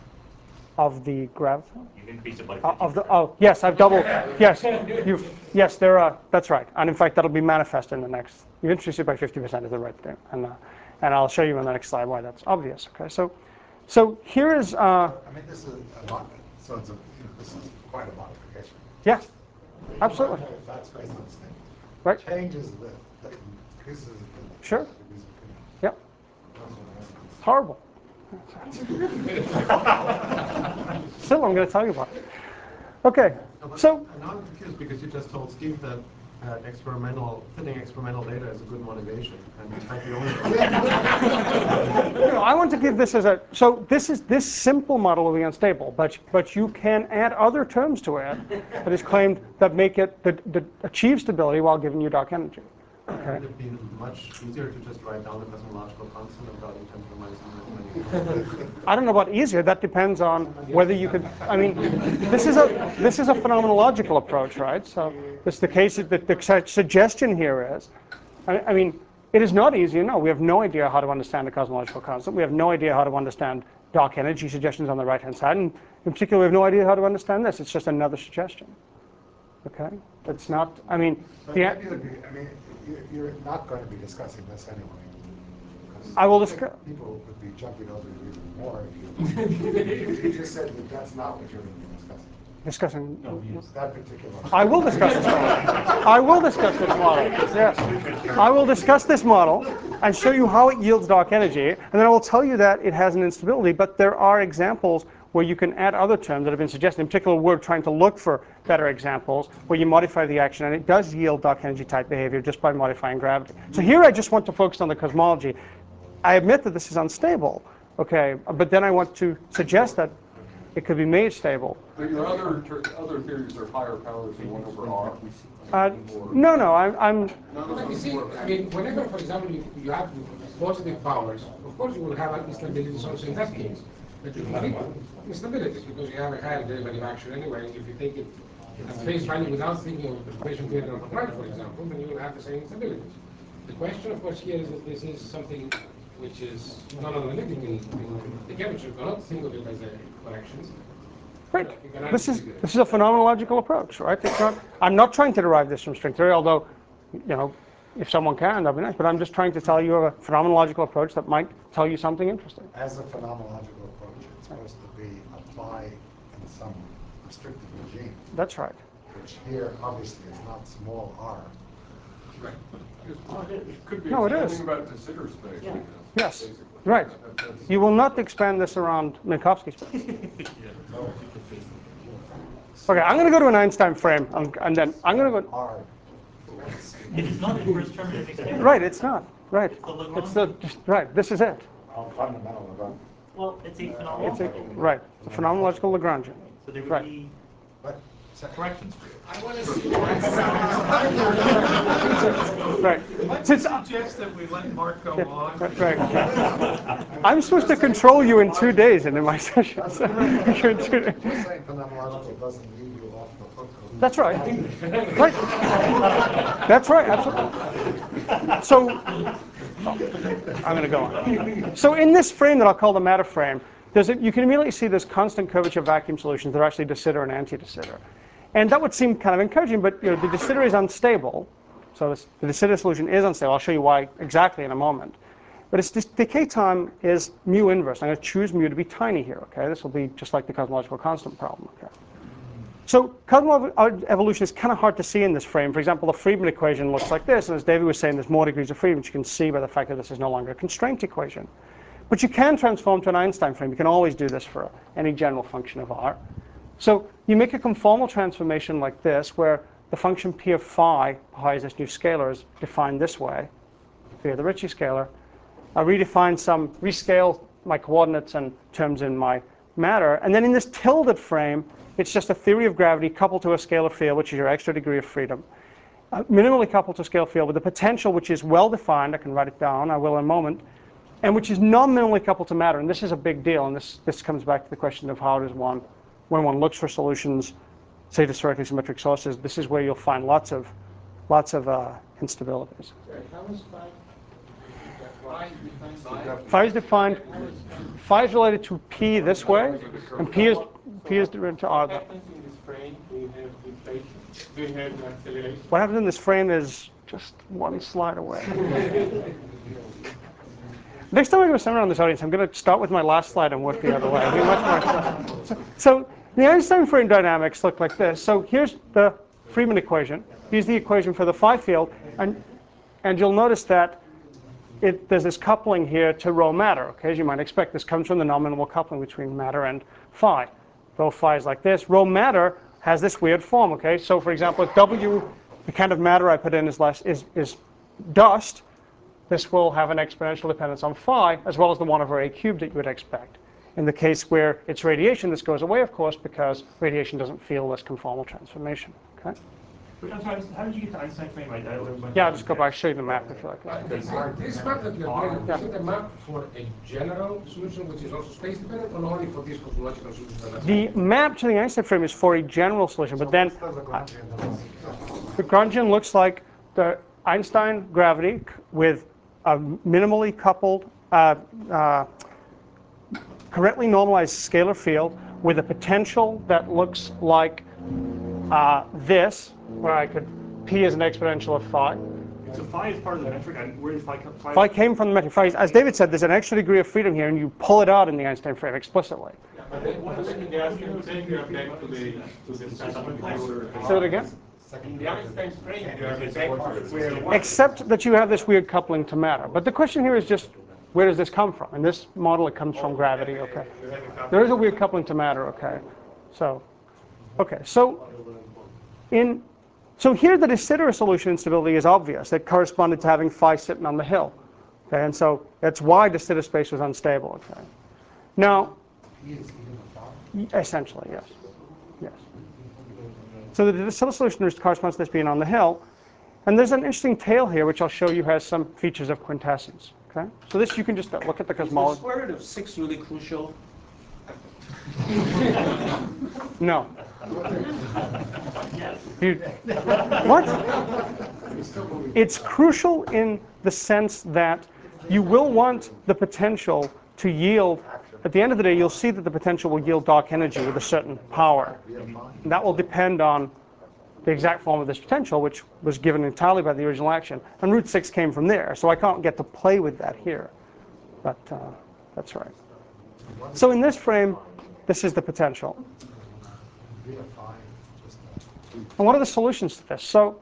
of the gravity. You've increased it by Uh, fifty. of the oh yes, I've doubled. Yes, you've yes there are. That's right. And in fact, that'll be manifest in the next. You increased it by fifty percent is the right thing, and uh, and I'll show you in the next slide why that's obvious. Okay. So so here is uh, I mean, this is a lot, so it's a, you know, this is quite a modification. yeah, absolutely That's based on this thing. right. Changes the, the increases the Sure. degrees of freedom. Yep. Those are- Horrible. Still, I'm going to tell you about it. Okay. So. And now I'm confused because you just told Steve that uh, experimental, fitting experimental data is a good motivation, and in fact, the only. No, I want to give this as a, so this is, this simple model will be unstable, but, but you can add other terms to it that is claimed that make it, that, that achieve stability while giving you dark energy. Okay. Would it be much easier to just write down the cosmological constant of God in ten to the minus one? I don't know about easier, that depends on whether you could, I mean, this is a, this is a phenomenological approach, right? So this, the case, that the su- suggestion here is, I, I mean, it is not easy, no, we have no idea how to understand the cosmological constant, we have no idea how to understand dark energy suggestions on the right-hand side, and in particular, we have no idea how to understand this, it's just another suggestion, okay? It's not, I mean, But the, maybe it'll be, I mean, you- you're not going to be discussing this anyway. 'cause I will I think discuss- People would be jumping over you even more if you, you just said that that's not what you're going to be discussing. discussing, That particular. I will discuss this model. I will discuss this model. Yes. I will discuss this model and show you how it yields dark energy, and then I will tell you that it has an instability, but there are examples where you can add other terms that have been suggested. In particular, we're trying to look for better examples where you modify the action, and it does yield dark energy type behavior just by modifying gravity. So here I just want to focus on the cosmology. I admit that this is unstable, okay, but then I want to suggest that it could be made stable. But your other, ter- other theories are higher powers than one over R. Uh, no, no, I'm, I'm None of But you them see, work. I mean, whenever, for example, you, you have positive powers, of course you will have instabilities also in that case. But you can treat instabilities because you have a higher derivative action anyway. If you take it at face value without thinking of the equation theory of Planck, for example, then you will have the same instabilities. The question, of course, here is that this is something which is not analytic in, in the chemistry. You cannot think of it as a corrections. Right. This is this is a phenomenological approach, right? It's not. I'm not trying to derive this from string theory, although, you know, if someone can, that'd be nice. But I'm just trying to tell you a phenomenological approach that might tell you something interesting. As a phenomenological approach, it's supposed to be applied in some restricted regime, That's right. which here obviously is not small r. Right. It could be No, it is. expanding about de Sitter space. Yeah. Yes. basically. Right. That- that's- You will not expand this around Minkowski space. Okay, I'm going to go to an Einstein frame, and, and then I'm going to go. R. It is not the first term of expansion. Right, it's not. Right. It's the Lagrange. It's the right. This is it. All fundamental about. Well, it's a It's a, phenomenological. right. Phenomenological Lagrangian. So there would Right. be But corrections for it. I want to see. Right. Let's Since, suggest that we let Mark go on. right. I'm supposed to control you in two days and in my sessions. You're in two days. just saying phenomenological doesn't leave you off the hook. of- That's right. Right. That's right. Absolutely. So, I'm going to go on. So in this frame that I'll call the matter frame, there's a, you can immediately see there's constant curvature vacuum solutions that are actually de Sitter and anti-de Sitter. And that would seem kind of encouraging, but you know, the de Sitter is unstable. So this, the de Sitter solution is unstable. I'll show you why exactly in a moment. But its decay time is mu inverse. I'm going to choose mu to be tiny here. Okay, this will be just like the cosmological constant problem. Okay. So cosmological evolution is kind of hard to see in this frame. For example, the Friedmann equation looks like this, and as David was saying, there's more degrees of freedom, which you can see by the fact that this is no longer a constraint equation. But you can transform to an Einstein frame. You can always do this for any general function of R. So you make a conformal transformation like this, where the function p of phi, phi is this new scalar, is defined this way via the Ricci scalar. I redefine some, rescale my coordinates and terms in my matter. And then in this tilted frame, it's just a theory of gravity coupled to a scalar field, which is your extra degree of freedom. Uh, minimally coupled to a scalar field with a potential which is well defined. I can write it down. I will in a moment. And which is non-minimally coupled to matter. And this is a big deal. And this, this comes back to the question of how does one, when one looks for solutions, say to spherically symmetric sources, this is where you'll find lots of, lots of uh, instabilities. How is phi? Phi defines Phi is defined, phi is related to p this way, and p is, p is related to r. What happens in this frame? Do you have inflation? Do you have acceleration? What happens in this frame is just one slide away. Next time I do a seminar on this audience, I'm going to start with my last slide and work the other way. It'll be much more fun. So, so the Einstein frame dynamics look like this. So here's the Friedmann equation. Here's the equation for the phi field. And, and you'll notice that it, there's this coupling here to rho matter. Okay, as you might expect, this comes from the non-minimal coupling between matter and phi. Rho phi is like this. Rho matter has this weird form. Okay, so for example, if W, the kind of matter I put in is less is, is dust, this will have an exponential dependence on phi, as well as the one over a cubed that you would expect. In the case where it's radiation, this goes away, of course, because radiation doesn't feel this conformal transformation. Okay? But I'm sorry, how did you get to Einstein frame? I, I went Yeah, I'll just go back, show you the map if you like. Uh, This this map that you're getting, is it a map for a general solution which is also space dependent, or only for this cosmological solution? that that's- The map to the Einstein frame is for a general solution, but then So what's the Lagrangian that is- the Lagrangian looks like the Einstein gravity with a minimally coupled, uh, uh, correctly normalized scalar field with a potential that looks like uh, this, where I could, p is an exponential of phi. So phi is part of the metric. I, where does phi come from? Phi came from the metric phi. As David said, there's an extra degree of freedom here, and you pull it out in the Einstein frame explicitly. But then, what is in the Einstein frame, you are back to the, to the second order. Say that again? In the Einstein frame, you are back where one. Except that you have this weird coupling to matter. But the question here is just, where does this come from? In this model, it comes from gravity, okay? There is a weird coupling to matter, okay? So, okay, so in, so here the de Sitter solution instability is obvious. It corresponded to having phi sitting on the hill, okay? And so that's why de Sitter space was unstable, okay? Now, essentially, yes, yes. So the de Sitter solution corresponds to this being on the hill. And there's an interesting tail here, which I'll show you has some features of quintessence. Okay? So this you can just look at the Is the cosmology. square root of six really crucial? No. You, what? It's crucial in the sense that you will want the potential to yield. At the end of the day, you'll see that the potential will yield dark energy with a certain power. And that will depend on the exact form of this potential, which was given entirely by the original action. And root six came from there, so I can't get to play with that here. But uh, that's right. So in this frame, this is the potential. And what are the solutions to this? So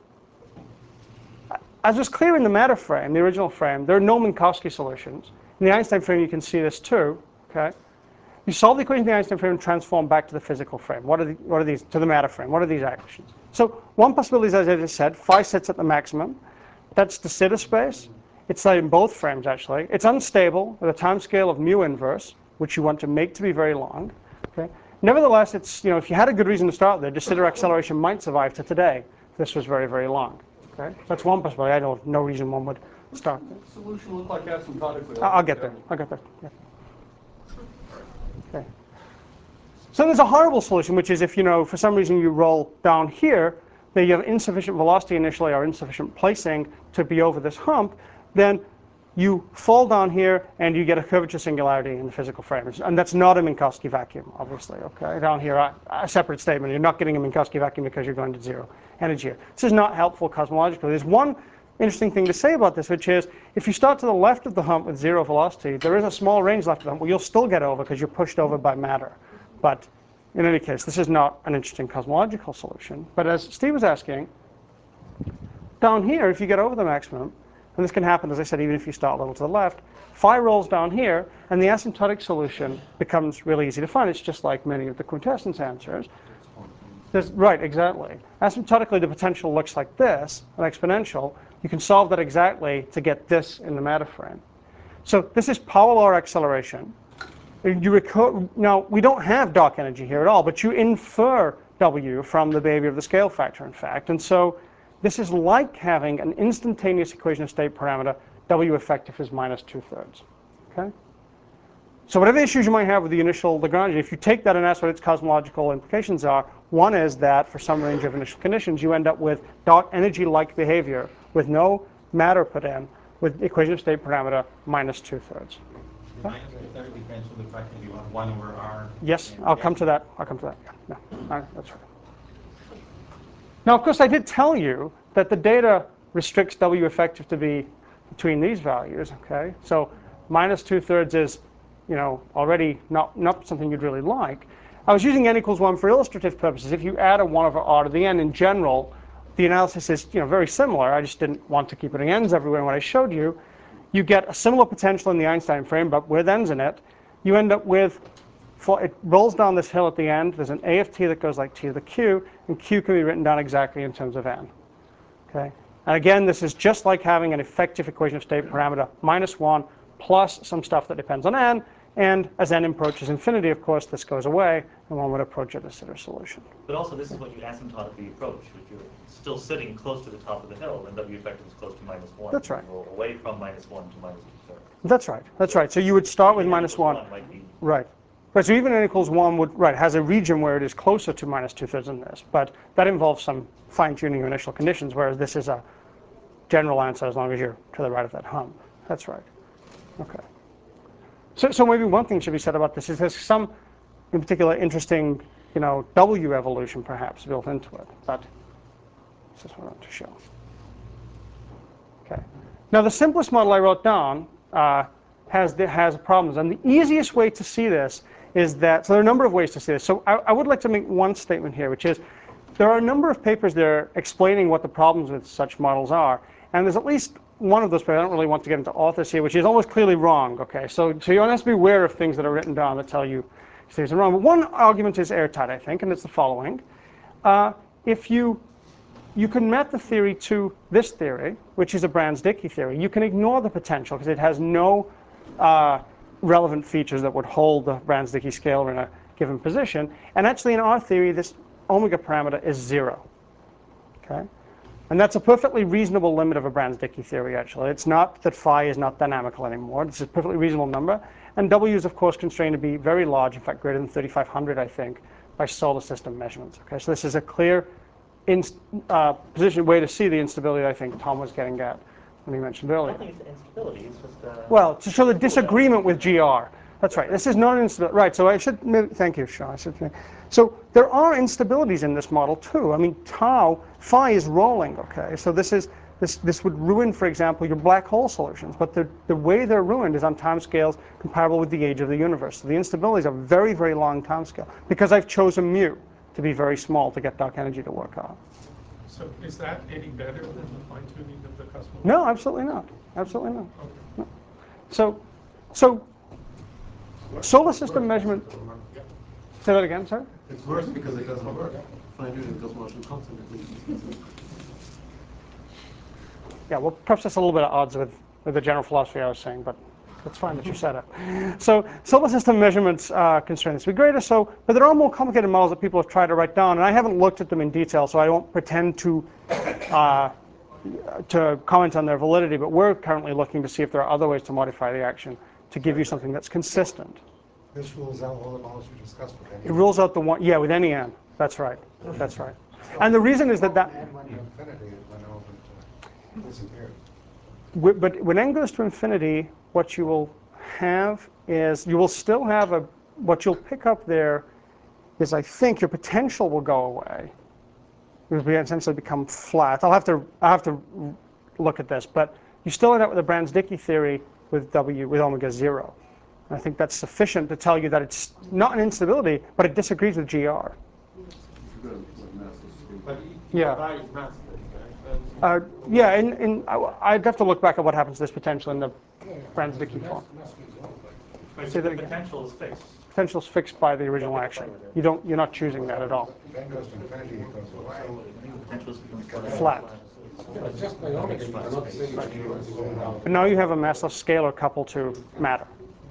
as was clear in the matter frame, the original frame, there are no Minkowski solutions. In the Einstein frame, you can see this too. Okay? You solve the equation in the Einstein frame and transform back to the physical frame. What are, the, what are these, to the matter frame? What are these actions? So one possibility is, as I just said, phi sits at the maximum. That's de Sitter space. It's in both frames, actually. It's unstable with a time scale of mu inverse, which you want to make to be very long. Okay? Nevertheless, it's, you know, if you had a good reason to start there, de Sitter acceleration might survive to today if this was very, very long. Okay? That's one possibility. I don't no reason one would start there. Solution look like asymptotically. I'll get there. I'll get there. Yeah. Okay. So there's a horrible solution, which is if, you know, for some reason you roll down here, then you have insufficient velocity initially or insufficient placing to be over this hump, then you fall down here and you get a curvature singularity in the physical frame. And that's not a Minkowski vacuum, obviously. Okay, down here, a, a separate statement. You're not getting a Minkowski vacuum because you're going to zero energy here. This is not helpful cosmologically. There's one interesting thing to say about this, which is if you start to the left of the hump with zero velocity, there is a small range left of the hump where you'll still get over because you're pushed over by matter. But in any case, this is not an interesting cosmological solution. But as Steve was asking, down here, if you get over the maximum, and this can happen, as I said, even if you start a little to the left, phi rolls down here, and the asymptotic solution becomes really easy to find. It's just like many of the quintessence answers. There's, right, exactly. Asymptotically, the potential looks like this, an exponential. You can solve that exactly to get this in the matter frame. So this is power law acceleration. You record, now, we don't have dark energy here at all, but you infer W from the behavior of the scale factor, in fact. And so this is like having an instantaneous equation of state parameter. W effective is minus two-thirds. Okay? So whatever issues you might have with the initial Lagrangian, if you take that and ask what its cosmological implications are, one is that for some range of initial conditions, you end up with dark energy-like behavior with no matter put in, with equation of state parameter minus two-thirds. The minus two-thirds depends on the fact that you have one over R. Yes, I'll come to that. I'll come to that. Yeah, no, all right, that's right. Now, of course, I did tell you that the data restricts W effective to be between these values. Okay, so minus two-thirds is, you know, already not not something you'd really like. I was using n equals one for illustrative purposes. If you add a one over R to the n in general, the analysis is, you know, very similar. I just didn't want to keep putting n's everywhere in what I showed you. You get a similar potential in the Einstein frame, but with n's in it. You end up with, for, it rolls down this hill at the end. There's an A of t that goes like t to the q, and q can be written down exactly in terms of n. Okay? And again, this is just like having an effective equation of state parameter minus one plus some stuff that depends on n. And as n approaches infinity, of course, this goes away, and one would approach a de Sitter solution. But also, this is what you asymptotically approach. If you're still sitting close to the top of the hill, and W effective is close to minus one. That's right. You roll away from minus one to minus two-thirds. That's right. That's right. So you would start with N minus equals one. might be Right. Right. So even n equals one would, right, has a region where it is closer to minus two-thirds than this. But that involves some fine-tuning of initial conditions, whereas this is a general answer as long as you're to the right of that hump. That's right. Okay. So, so maybe one thing should be said about this is there's some, in particular, interesting, you know, W evolution perhaps built into it. But this is what I want to show. Okay. Now the simplest model I wrote down uh, has the, has problems, and the easiest way to see this is that. So there are a number of ways to see this. So I, I would like to make one statement here, which is there are a number of papers there explaining what the problems with such models are, and there's at least one of those papers, I don't really want to get into authors here, which is almost clearly wrong. Okay, so so you have to be aware of things that are written down that tell you things are wrong. But one argument is airtight, I think, and it's the following: uh, if you you can map the theory to this theory, which is a Brans-Dicke theory, you can ignore the potential because it has no uh, relevant features that would hold the Brans-Dicke scalar in a given position. And actually, in our theory, this omega parameter is zero. Okay. And that's a perfectly reasonable limit of a Brans-Dicke theory, actually. It's not that phi is not dynamical anymore. This is a perfectly reasonable number. And W is, of course, constrained to be very large, in fact, greater than thirty-five hundred, I think, by solar system measurements. Okay, so this is a clear in, uh, position way to see the instability I think Tom was getting at when he mentioned I earlier. don't think it's instability. It's just uh, Well, to show the disagreement with G R. That's right. This is not instability. Right. So I should. Maybe, thank you, Sean. I should. So there are instabilities in this model too. I mean, tau phi is rolling. Okay. So this is this this would ruin, for example, your black hole solutions. But the the way they're ruined is on timescales comparable with the age of the universe. So the instabilities are very very long timescale because I've chosen mu to be very small to get dark energy to work out. So is that any better than the fine tuning of the cosmology? No, absolutely not. Absolutely not. Okay. No. So so. Solar system measurement. Say that again, sir? It's worse because it doesn't work. Fine-tuning cosmological constant. Yeah, well, perhaps that's a little bit at odds with, with the general philosophy I was saying, but that's fine that you said it. So solar system measurements uh, constrain this to be greater, so, but there are more complicated models that people have tried to write down, and I haven't looked at them in detail, so I won't pretend to, uh, to comment on their validity, but we're currently looking to see if there are other ways to modify the action to give you something that's consistent. This rules out all the models you discussed with any. It rules out the one, yeah, with any n. That's right. That's right. And the reason is that that. N went to infinity, it went over to disappeared. Wi- But when n goes to infinity, what you will have is you will still have a. What you'll pick up there is, I think, your potential will go away. It will essentially become flat. I'll have to. I will have to look at this, but you still end up with a Brans-Dicke theory with W with omega zero. And I think that's sufficient to tell you that it's not an instability, but it disagrees with G R. But it Yeah. varies massively, right? Uh, yeah, and, and I- I'd have to look back at what happens to this potential in the Brans-Dicke form. Right, Say so that the again. potential is fixed. Potential's fixed by the original action. You don't. You're not choosing that at all. N goes to infinity, it goes away. Potential is becoming Flat. But just by omega, you cannot say that you are going down. But now you have a massless scalar coupled to matter,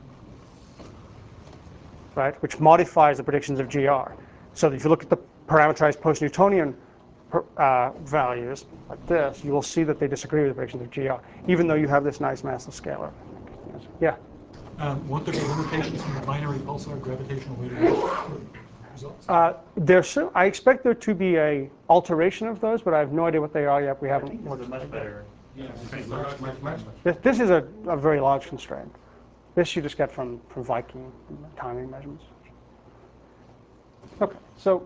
right? Which modifies the predictions of G R. So that if you look at the parameterized post-Newtonian per, uh, values like this, you will see that they disagree with the predictions of G R, even though you have this nice massless scalar. Yeah. Um, won't there be limitations from the binary pulsar gravitational wave results? Uh, there's so, I expect there to be a alteration of those, but I have no idea what they are yet. We I haven't think this looked is a much better. Yeah, constraint. much, much, much. This, this is a, a very large constraint. This you just get from, from Viking timing measurements. Okay, so,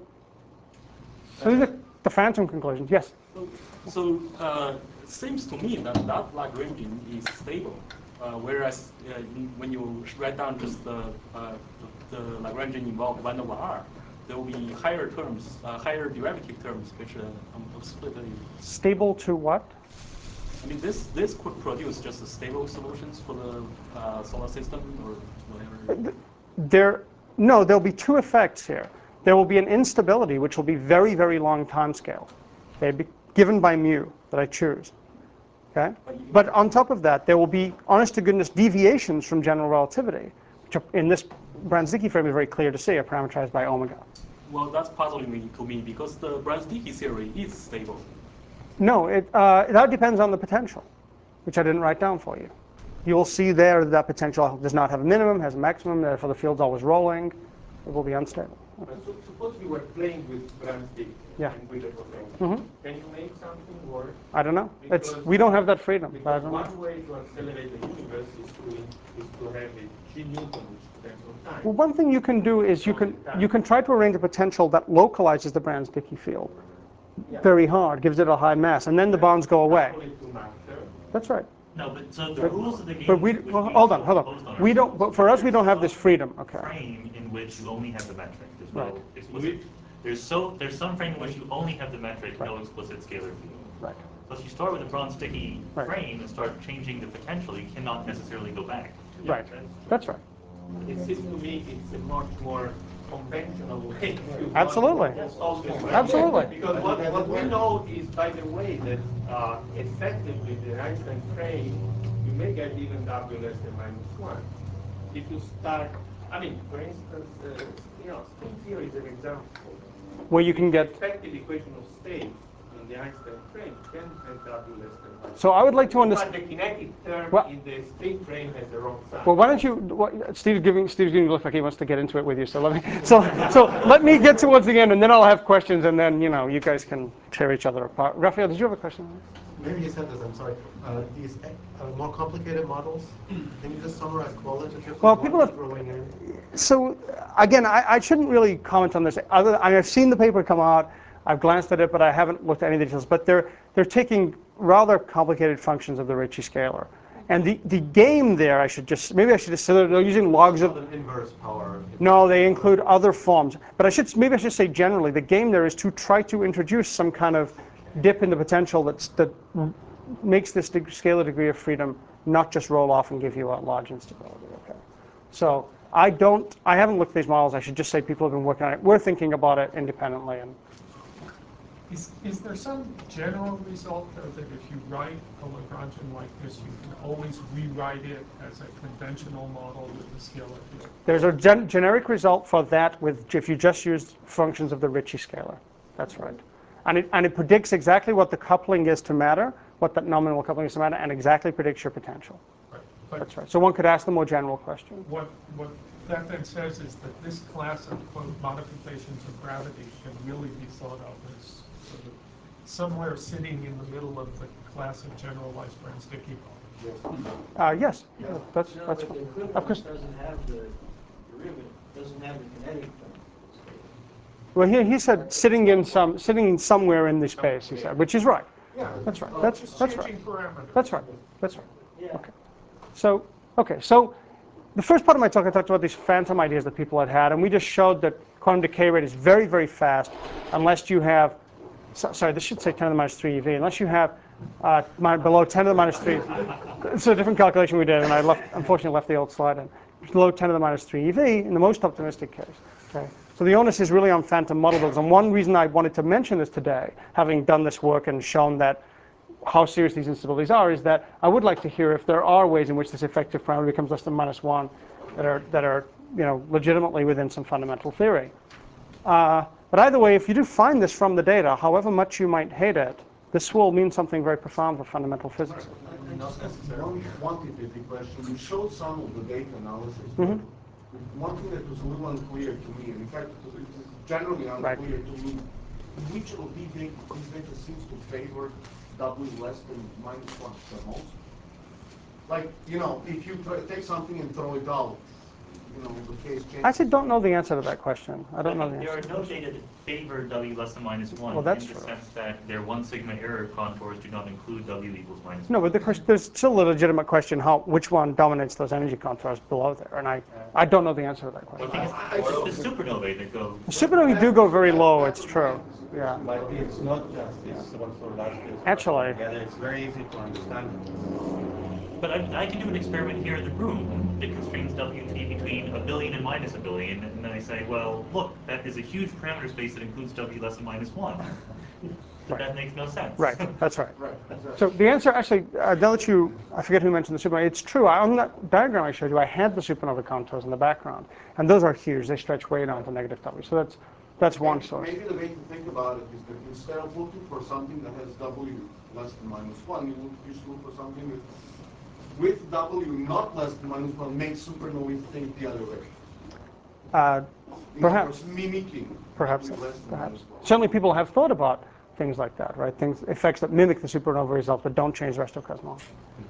so these are the phantom conclusions. Yes? So uh, it seems to me that that Lagrangian is stable, uh, whereas uh, in, when you write down just the, uh, the, the Lagrangian involved one over r, there will be higher terms, uh, higher derivative terms, which uh, I'm explicitly. Stable to what? I mean, this this could produce just a stable solutions for the uh, solar system or whatever. There, no, there'll be two effects here. There will be an instability, which will be very, very long time scale. Okay, be given by mu that I choose. Okay, but on top of that, there will be honest-to-goodness deviations from general relativity, which are, in this Brans-Dicke frame is very clear to see, are parameterized by omega. Well, that's puzzling me to me because the Brans-Dicke theory is stable. No, it, uh, that depends on the potential, which I didn't write down for you. You will see there that, that potential does not have a minimum, has a maximum, therefore the field's always rolling. It will be unstable. But so, suppose you were playing with Brans-Dicke Yeah. and with the potential. Mm-hmm. Can you make something work? I don't know. It's, Because- we don't have that freedom. I Because don't know. one way to accelerate the universe is to, is to have a G Newton, which depends on time. Well, one thing you can do is you can you can try to arrange a potential that localizes the Brans-Dicke field Yeah. very hard, gives it a high mass, and then the bonds go away. Only to matter. That's right. No, but so the rules of the game. But we which well, we hold on, also hold imposed on. on We don't. ourselves, But for us, we don't have there's this freedom. Okay. some frame in which you only have the metric. There's no Right. explicit. There's so there's some frame in which you only have the metric, no explicit scalar field. Right. So if you start with a Brans-Dicke Right. frame and start changing the potential, you cannot necessarily go back. Right. That's right. It seems to me it's a much more conventional way. if you want Absolutely. to solve this problem. Absolutely. Because what, what we know is, by the way, that uh, effectively the Einstein frame, you may get even W less than minus one. If you start, I mean, for instance, uh, you know, string theory is an example. Where you can The get effective equation of state in on the Einstein frame can have W less than minus. So I would like to But understand. the kinetic term Well- in the spin frame has the wrong sign. Well, why don't you? What, Steve's giving Steve's giving look like he wants to get into it with you. So let me. So so let me get towards the end, and then I'll have questions, and then you know you guys can tear each other apart. Raphael, did you have a question? Maybe you said this, I'm sorry. Uh, these uh, more complicated models, can you just summarize qualitatively Well, what people is have- going in? So again, I, I shouldn't really comment on this. Other, I mean, I've seen the paper come out. I've glanced at it, but I haven't looked at any of the details. But they're they're taking rather complicated functions of the Ricci scalar, and the, the game there. I should just maybe I should just say they're using logs of. An inverse power. No, they include other forms. But I should maybe I should say generally, the game there is to try to introduce some kind of dip in the potential that's that makes this de- scalar degree of freedom not just roll off and give you a large instability. Okay, so. I don't. I haven't looked at these models. I should just say people have been working on it. We're thinking about it independently. And Is, is there some general result, though, that if you write a Lagrangian like this, you can always rewrite it as a conventional model with the scalar field? there's a gen- generic result for that with if you just used functions of the Ricci scalar. That's right. And it and it predicts exactly what the coupling is to matter, what that nominal coupling is to matter, and exactly predicts your potential. Right. But That's right. So one could ask the more general question. what, what that then says is that this class of, quote, modifications of gravity can really be thought of as sort of somewhere sitting in the middle of the class of generalized Brand-Sticky models. Uh, yes. That's No, that's but the of equivalent course. doesn't have the derivative, doesn't have the kinetic term. Well, he he said sitting in some sitting somewhere in the space. He said, which is right. Yeah, That's right. well, That's just that's right. changing parameters. That's right. That's right. Yeah. Okay. So, okay, so the first part of my talk, I talked about these phantom ideas that people had had, and we just showed that quantum decay rate is very, very fast unless you have, so, sorry, this should say ten to the minus three eV, unless you have uh, my, below ten to the minus three. It's a different calculation we did, and I left, unfortunately left the old slide in. Below ten to the minus three eV in the most optimistic case. Okay. So the onus is really on phantom model builders, and one reason I wanted to mention this today, having done this work and shown that how serious these instabilities are, is that I would like to hear if there are ways in which this effective parameter becomes less than minus one that are, that are you know, legitimately within some fundamental theory. Uh, but either way, if you do find this from the data, however much you might hate it, this will mean something very profound for fundamental physics. Not necessarily. One quantitative question. You showed some of the data analysis. Mhm. One thing that was a little unclear to me, and in fact, it was generally unclear Right. to me, which of these data, these data seems to favor W less than minus one the most? Like, you know, if you try, take something and throw it out, you know, the case changes. I actually don't know the answer to that question. I don't know the There are answer. no data that favor W less than minus one Well, that's in the true. sense that their one sigma error contours do not include W equals minus No, one. but the question, there's still a legitimate question how which one dominates those energy contours below there, and I, I don't know the answer to that question. Well, I think it's the supernovae that go. The supernovae do go very low. It's true. Yeah. But it's not just, it's also large. Actually. Yeah, it's very easy to understand. But I, I can do an experiment here in the room that constrains W to be between a billion and minus a billion, and then I say, well, look, that is a huge parameter space that includes W less than minus one. But Right. that makes no sense. Right. That's right. Right, exactly. So the answer, actually, uh, now that you, I forget who mentioned the supernova. It's true. I, on that diagram I showed you, I had the supernova contours in the background, and those are huge. They stretch way down to negative W. So that's that's one Maybe- source. Maybe the way to think about it is that instead of looking for something that has W less than minus one, you look, you should look for something that with W not less than minus one makes supernovae think the other way. Uh, In Perhaps. other words, mimicking Perhaps. W less than Perhaps. minus one. Certainly, people have thought about things like that, right? Things, effects that mimic the supernova results but don't change the rest of cosmology.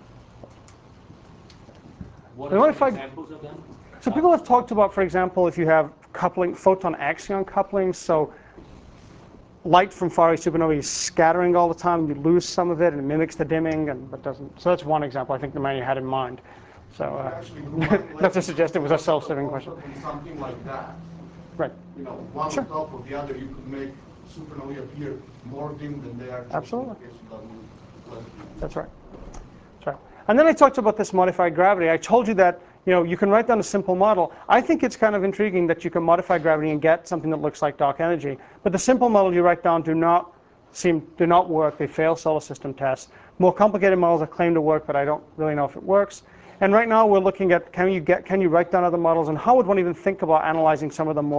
What And are what if some I- examples of them? So people have talked about, for example, if you have coupling, photon-axion coupling, so light from far-away supernovae is scattering all the time, you lose some of it, and it mimics the dimming, and but doesn't. So that's one example I think the man you had in mind. So uh, Actually, the one not to suggest it was a self-serving question. In something like that, Right. you know, one Sure. on top of the other, you could make supernovae appear more dim than they are. just in Absolutely. the case of W less than- That's right. That's right. And then I talked about this modified gravity. I told you that you know you can write down a simple model. I think it's kind of intriguing that you can modify gravity and get something that looks like dark energy. But the simple model you write down do not seem do not work. They fail solar system tests. More complicated models are claimed to work, but I don't really know if it works. And right now we're looking at can you get can you write down other models, and how would one even think about analyzing some of the more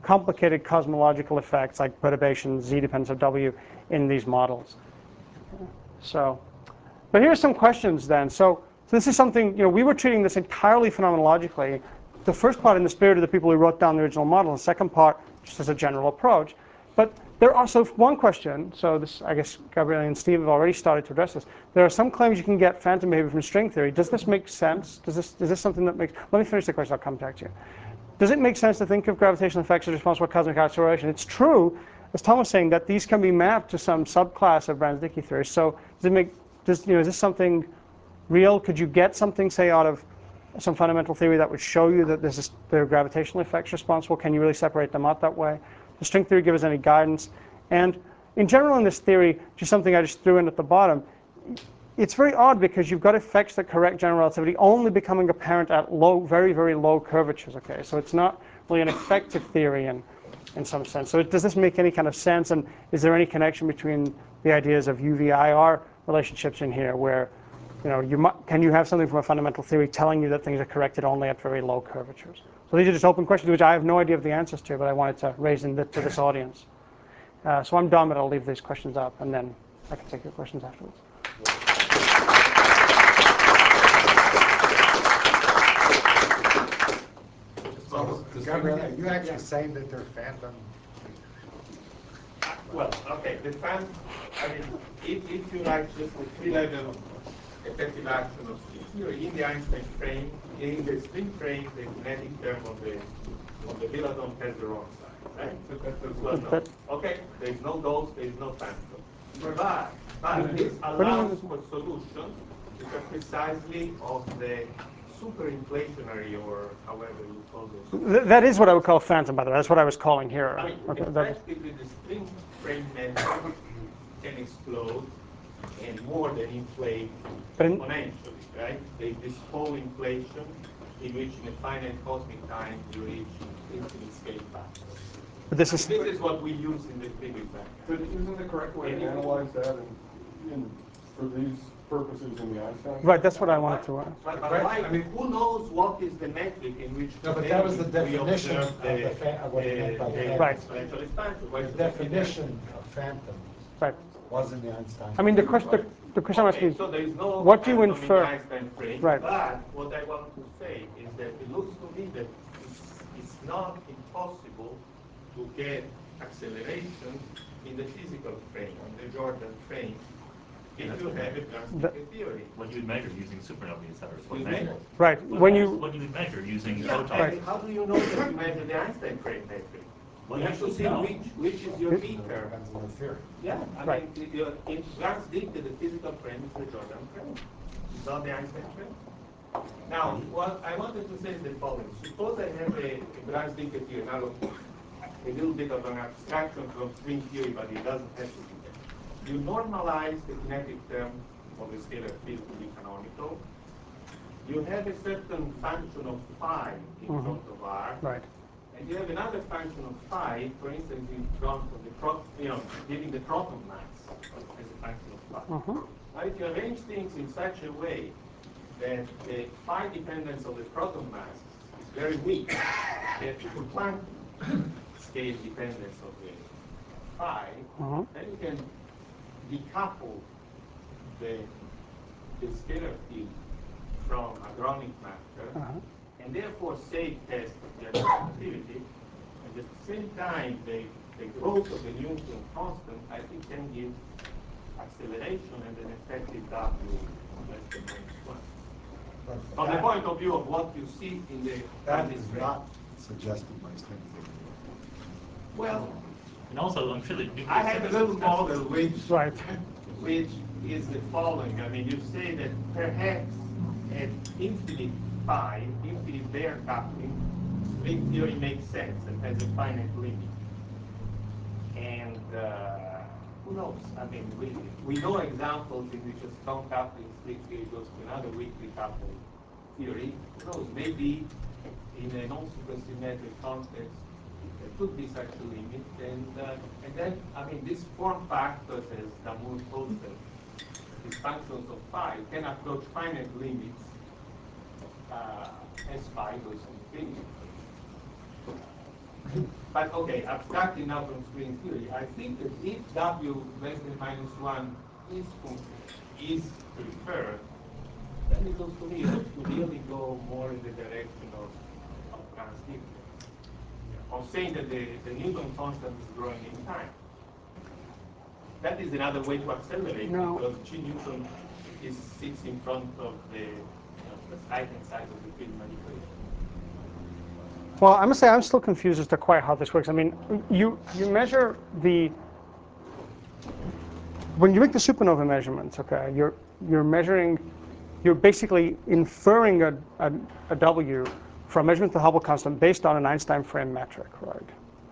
complicated cosmological effects like perturbations, z dependence of W in these models. So, but here's some questions then. So, so this is something, you know, we were treating this entirely phenomenologically. The first part in the spirit of the people who wrote down the original model, the second part just as a general approach. But there are also one question, so this, I guess Gabriele and Steve have already started to address this. There are some claims you can get phantom behavior from string theory. Does this make sense? Does this, is this something that makes, let me finish the question, I'll come back to you. Does it make sense to think of gravitational effects as responsible for cosmic acceleration? It's true, as Tom was saying, that these can be mapped to some subclass of Brans-Dicke theory. So does it make, does, you know, is this something real? Could you get something, say, out of some fundamental theory that would show you that this is, there are gravitational effects responsible? Can you really separate them out that way? Does string theory give us any guidance? And in general in this theory, just something I just threw in at the bottom, it's very odd because you've got effects that correct general relativity only becoming apparent at low, very, very low curvatures, okay? So it's not really an effective theory in, in some sense. So does this make any kind of sense? And is there any connection between the ideas of U V I R relationships in here where, you know, you might, can you have something from a fundamental theory telling you that things are corrected only at very low curvatures? So these are just open questions which I have no idea of the answers to, but I wanted to raise in the, to this audience. Uh, so I'm done, but I'll leave these questions up, and then I can take your questions afterwards. So, Gabriele, are you actually saying that they're phantom? Well, okay, the fan, I mean, if, if you like just the three-level effective action of string theory in the Einstein frame, in the string frame, the kinetic term of the of the Billaton has the wrong side, right? So that was well known. Okay, there's no ghost, there's no phantom. But, but this allows for solutions which are precisely of the superinflationary, or however you call this. That is what I would call phantom, by the way. That's what I was calling here. I mean, okay, effectively, the string frame method can explode and more than inflate exponentially, right? There's this whole inflation in which in a finite cosmic time you reach infinite scale factors. But this is this is what we use in the big example. But isn't the correct way to analyze that in, in, for these purposes in the Einstein? Right, that's what I wanted to ask. But, but right, I mean, who knows what is the metric in which no, but that was the definition of the, the, the what it meant by the right. exponential expansion. The definition of phantom right. was in the Einstein. I mean, the question, the, the question okay, I'm asking so there is no what do you infer? In the Einstein frame, right. But what I want to say is that it looks to me that it's, it's not impossible to get acceleration in the physical frame, in the Jordan frame, if you have a Brans-Dicke theory. What you would measure using supernovae, et cetera. What measure. Right. What, when you what you would measure using yeah, photons. Right. How do you know that you measure the Einstein frame metric? Well, you have to see which, which is your meter. Yeah, I right. mean, the, in Brans-Dicke, the physical frame is the Jordan frame. It's not the Einstein frame. Now, what I wanted to say is the following. Suppose I have a, a Brans-Dicke theory. Now, a little bit of an abstraction from string theory, but it doesn't have to be there. You normalize the kinetic term of the scalar field to be canonical. You have a certain function of phi in mm-hmm. front of R. Right. And you have another function of phi, for instance, in front of the proton, you know, giving the proton mass as a function of phi. Mm-hmm. Now, if you arrange things in such a way that the phi dependence of the proton mass is very weak, that the Planck scale dependence of the phi, mm-hmm. then you can decouple the, the scalar field from hadronic matter, uh-huh. and therefore save test the activity. And at the same time, the, the growth of the Newton constant, I think, can give acceleration and an effective W less than minus one. But from that, the point of view of what you see in the that is not suggested by string theory. Well, and also I'm sure that I have a little model which right. which is the following. I mean, you say that perhaps at infinite phi, infinite Baire coupling, string theory makes sense and has a finite limit. And uh, who knows? I mean, we, we know examples in which a strong coupling string theory goes to another weakly coupled theory. Who knows? Maybe in a non-supersymmetric context, there could be such a limit. And, uh, and then, I mean, these form factors, as Damour calls them, these functions of phi, can approach finite limits uh, as phi goes to infinity. But okay, abstracting now from string theory, I think that if W less than minus one is is preferred, then it looks to me to really go more in the direction of, of Brans-Dicke, of saying that the, the Newton constant is growing in time. That is another way to accelerate, no. because G Newton is sits in front of the, you know, the right-hand side of the field manipulation. Well, I must say I'm still confused as to quite how this works. I mean, you you measure the when you make the supernova measurements. Okay, you're you're measuring, you're basically inferring a a, a W from measurement of the Hubble constant based on an Einstein frame metric, right?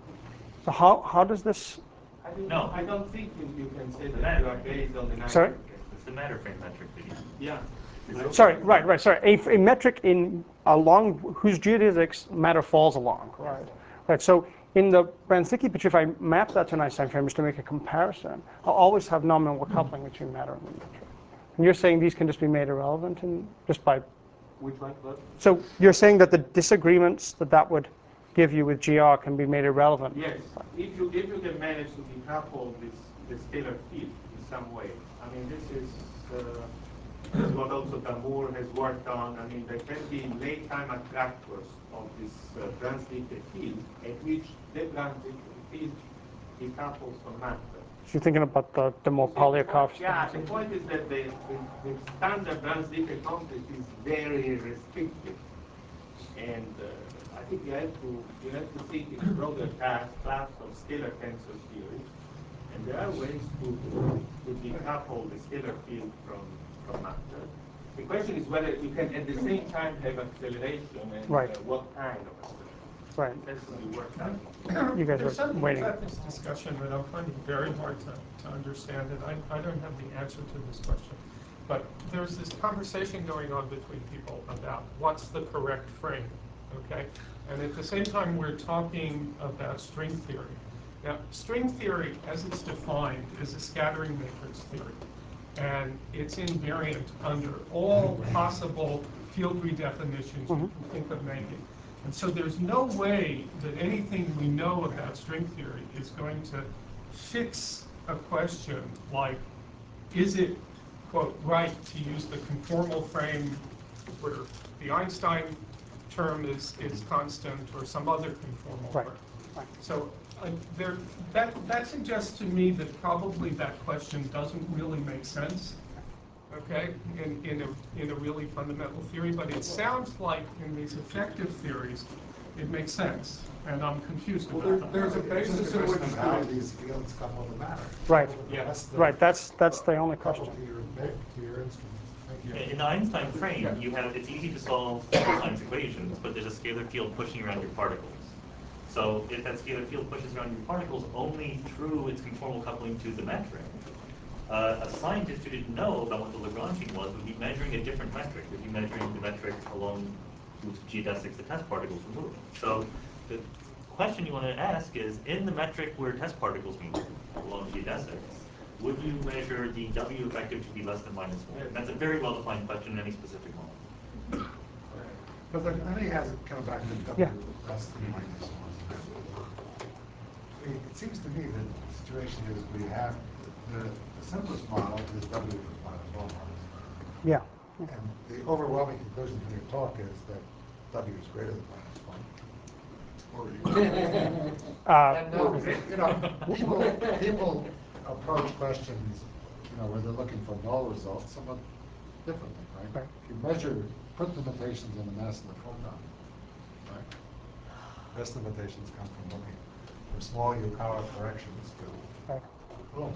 So how how does this? I mean, No. I don't think you, you can say that you are based on the night. Sorry? It's the matter frame metric that you Yeah. Sorry, right, right, sorry. A, a metric in along whose geodesics matter falls along, right? Right. So in the Brans-Dicke picture, if I map that to an Einstein frame just to make a comparison, I'll always have nominal coupling between matter and the metric. And you're saying these can just be made irrelevant and just by. Which one? What? So you're saying that the disagreements that that would give you with G R can be made irrelevant. Yes. If you if you can manage to decouple this the scalar field in some way, I mean this is. Uh, This is what also Damour has worked on. I mean, there can be late time attractors of this uh, Brans-Dicke field, at which the Brans-Dicke field decouples from matter. So you're thinking about the, the more Polyakov stuff? Yeah, the point is that the, the, the standard Brans-Dicke conflict is very restrictive. And uh, I think you have to you have to think in a broader class, class of scalar tensor theory. And there are ways to, to decouple the scalar field from from matter. The question is whether you can at the same time have acceleration and right. uh, what kind of acceleration. Right. It has to be worked out. You guys There's are something waiting. about this discussion that I'm finding very hard to, to understand, and I, I don't have the answer to this question. But there's this conversation going on between people about what's the correct frame, okay? And at the same time, we're talking about string theory. Now, string theory, as it's defined, is a scattering matrix theory. And it's invariant under all possible field redefinitions mm-hmm. you can think of making. And so there's no way that anything we know about string theory is going to fix a question like, is it, quote, right to use the conformal frame where the Einstein term is, is constant or some other conformal right. frame? Right. So uh, there, that, that suggests to me that probably that question doesn't really make sense, okay, in, in, a, in a really fundamental theory, but it sounds like in these effective theories, it makes sense, and I'm confused Well, about there, that. there's a basis in which how these fields couple to matter. Right, yeah. that's the, right, that's, that's the only question. To your, to your instrument. Thank you. In the Einstein frame, Yeah. you have, it's easy to solve Einstein's equations, but there's a scalar field pushing around your particles. So if that scalar field pushes around your particles only through its conformal coupling to the metric, uh, a scientist who didn't know about what the Lagrangian was would be measuring a different metric. Would be measuring the metric along whose geodesics the test particles were moving. So the question you want to ask is, in the metric where test particles move along geodesics, would you measure the W effective to be less than minus one? That's a very well-defined question in any specific model. But then, then he has it come back to W Yeah. less than minus one. It, it seems to me that the situation is we have the, the simplest model is W minus one. Yeah. And the overwhelming conclusion from your talk is that W is greater than minus one. Or you Uh, and now, you know, people, people approach questions, you know, where they're looking for null results somewhat differently, right? Right. If you measure, put limitations in the mass of the photon, right? Best limitations come from looking for small U power corrections to right. boom.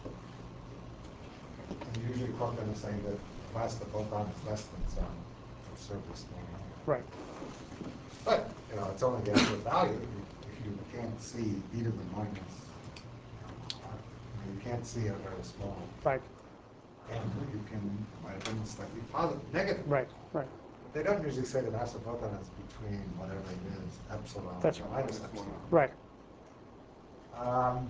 And you usually quote them as saying that the mass of the photon is less than some absurdly small number. Right. But, you know, it's only the absolute value. If you can't see e to the minus, you, know, you can't see a very small right. number, you can might have been slightly positive, negative. Right, right. They don't usually say the mass of photon is between whatever it is, epsilon That's and right. minus epsilon. Right. Um,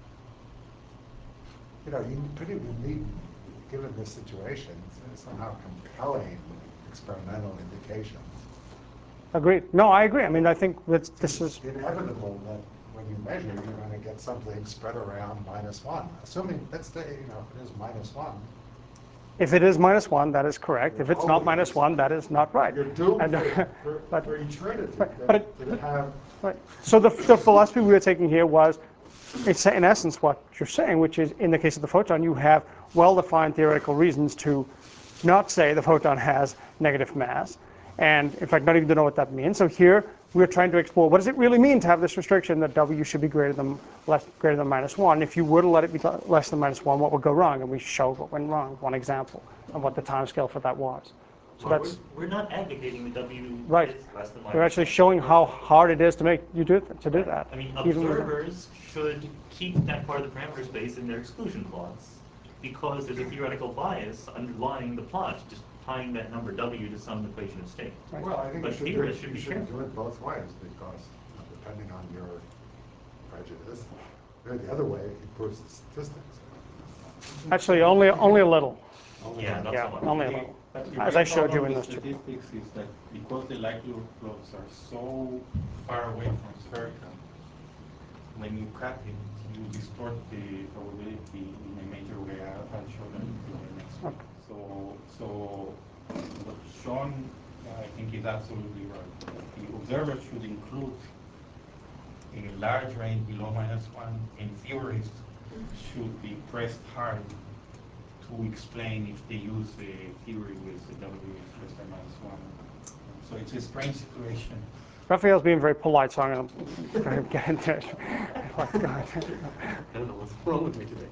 you know, you pretty need, given this situation, somehow compelling experimental indications Agreed. No, I agree. I mean, I think that this is inevitable that when you measure, you're going to get something spread around minus one. Assuming, let's say, you know, if it is minus one. If it is minus one, that is correct. If it's not minus one, that is not right. You're doomed And, for, for, but, for eternity. but, That, but that have, right. So the, the philosophy we were taking here was, it's in essence what you're saying, which is in the case of the photon, you have well-defined theoretical reasons to not say the photon has negative mass, and in fact, not even to know what that means. So here we're trying to explore what does it really mean to have this restriction that W should be greater than less greater than minus one. If you were to let it be less than minus one, what would go wrong? And we showed what went wrong. One example of what the time scale for that was. So well, that's we're, we're not advocating that W right. is less than minus We're actually one. showing how hard it is to make you do to do that. I mean, even with- observers should keep that part of the parameter space in their exclusion clause because there's a theoretical bias underlying the plot, just tying that number W to some equation of state. well, I think But you should, do theorists it, should you be should careful. do it both ways because uh, depending on your prejudice, or the other way, it proves the statistics. Actually, only only a little. Only Yeah, one. not Yeah, so much. only a The- little. but the As real I showed you problem in with those two. statistics is that because the likelihood plots are so far away from spherical, when you cut it, you distort the probability in a major way. I'll I'll show that in the next one. So, so what's shown, uh, I think, is absolutely right. The observer should include a large range below minus one, and theorists should be pressed hard to explain if they use the theory with the W is less than minus one. So it's a strange situation. Raphael's being very polite, so I'm going to get into it. I don't know what's wrong with me today.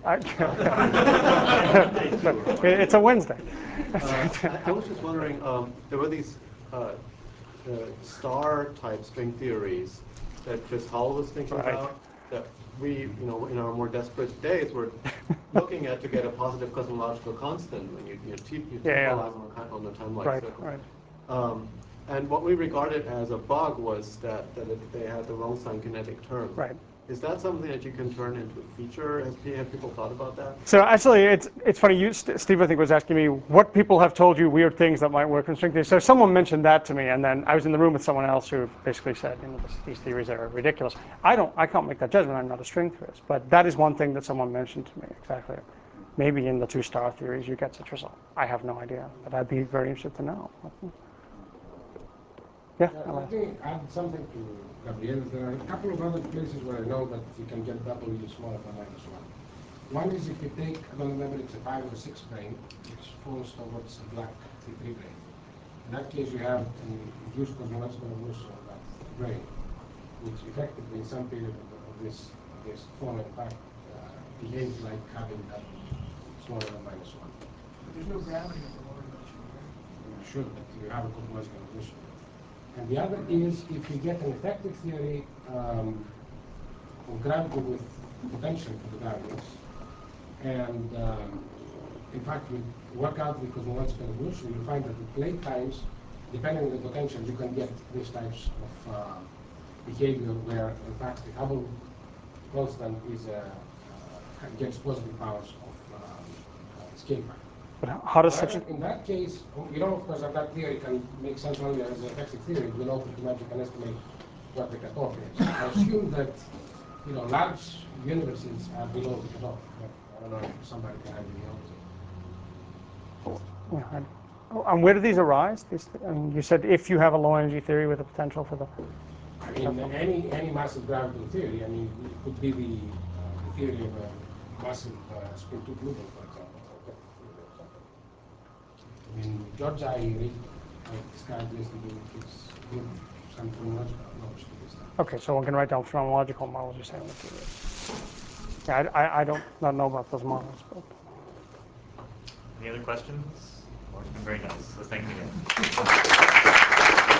It's a Wednesday. Uh, I, I was just wondering, um, there were these uh, uh, star-type string theories that Chris Howell was thinking Right. about, that we, you know, in our more desperate days, were looking at to get a positive cosmological constant when you, you, t you Yeah, yeah. t-polize on, a, on a time-like Right, circle. right. Um, and what we regarded as a bug was that, that it, they had the wrong sign kinetic term. Right. Is that something that you can turn into a feature? Has, have people thought about that? So actually, it's it's funny. You, St Steve, I think, was asking me what people have told you weird things that might work in string theory. So someone mentioned that to me, and then I was in the room with someone else who basically said, you know, this, these theories are ridiculous. I don't, I can't make that judgment. I'm not a string theorist, but that is one thing that someone mentioned to me. Exactly. Maybe in the two-star theories you get such result. I have no idea, but I'd be very interested to know. Yeah. Uh, let me add something to Gabriel. There are a couple of other places where I know that you can get W smaller than minus one. One is if you take, I don't remember, it's a five or six brane, which falls towards a black T three brane. In that case, you have an induced cosmological evolution of that brane, which effectively, in some period of this, of this falling back, uh, behaves like having W smaller than minus one. There's no gravity at the lower dimension, right? You should, but you have a cosmological evolution. And the other is if you get an effective theory um, of gravity with potential for the gravities, and um, in fact you work out the cosmological evolution, you find that at late times, depending on the potential, you can get these types of uh, behavior where, in fact, the Hubble constant is uh, uh, gets positive powers of um, uh, scale factor. But how does such a... In that case, you know, of course, that that theory can make sense only as an effective theory. We know pretty much you can estimate what the cutoff is. I assume that, you know, large universes are below the cutoff. I don't know if somebody can argue the opposite. Yeah, I- and where do these arise? These, I mean, you said if you have a low energy theory with a potential for the... I mean, any any massive gravity theory. I mean, it could be the, uh, the theory of a massive uh, spin two Pluton, for example. I mean, George I. Reed described this to be it's good some chronological approach to this stuff. Okay, so one can write down phenomenological models you're saying. With yeah, I, I, I don't not know about those models. But. Any other questions? Well, it's been very nice, so thank you again.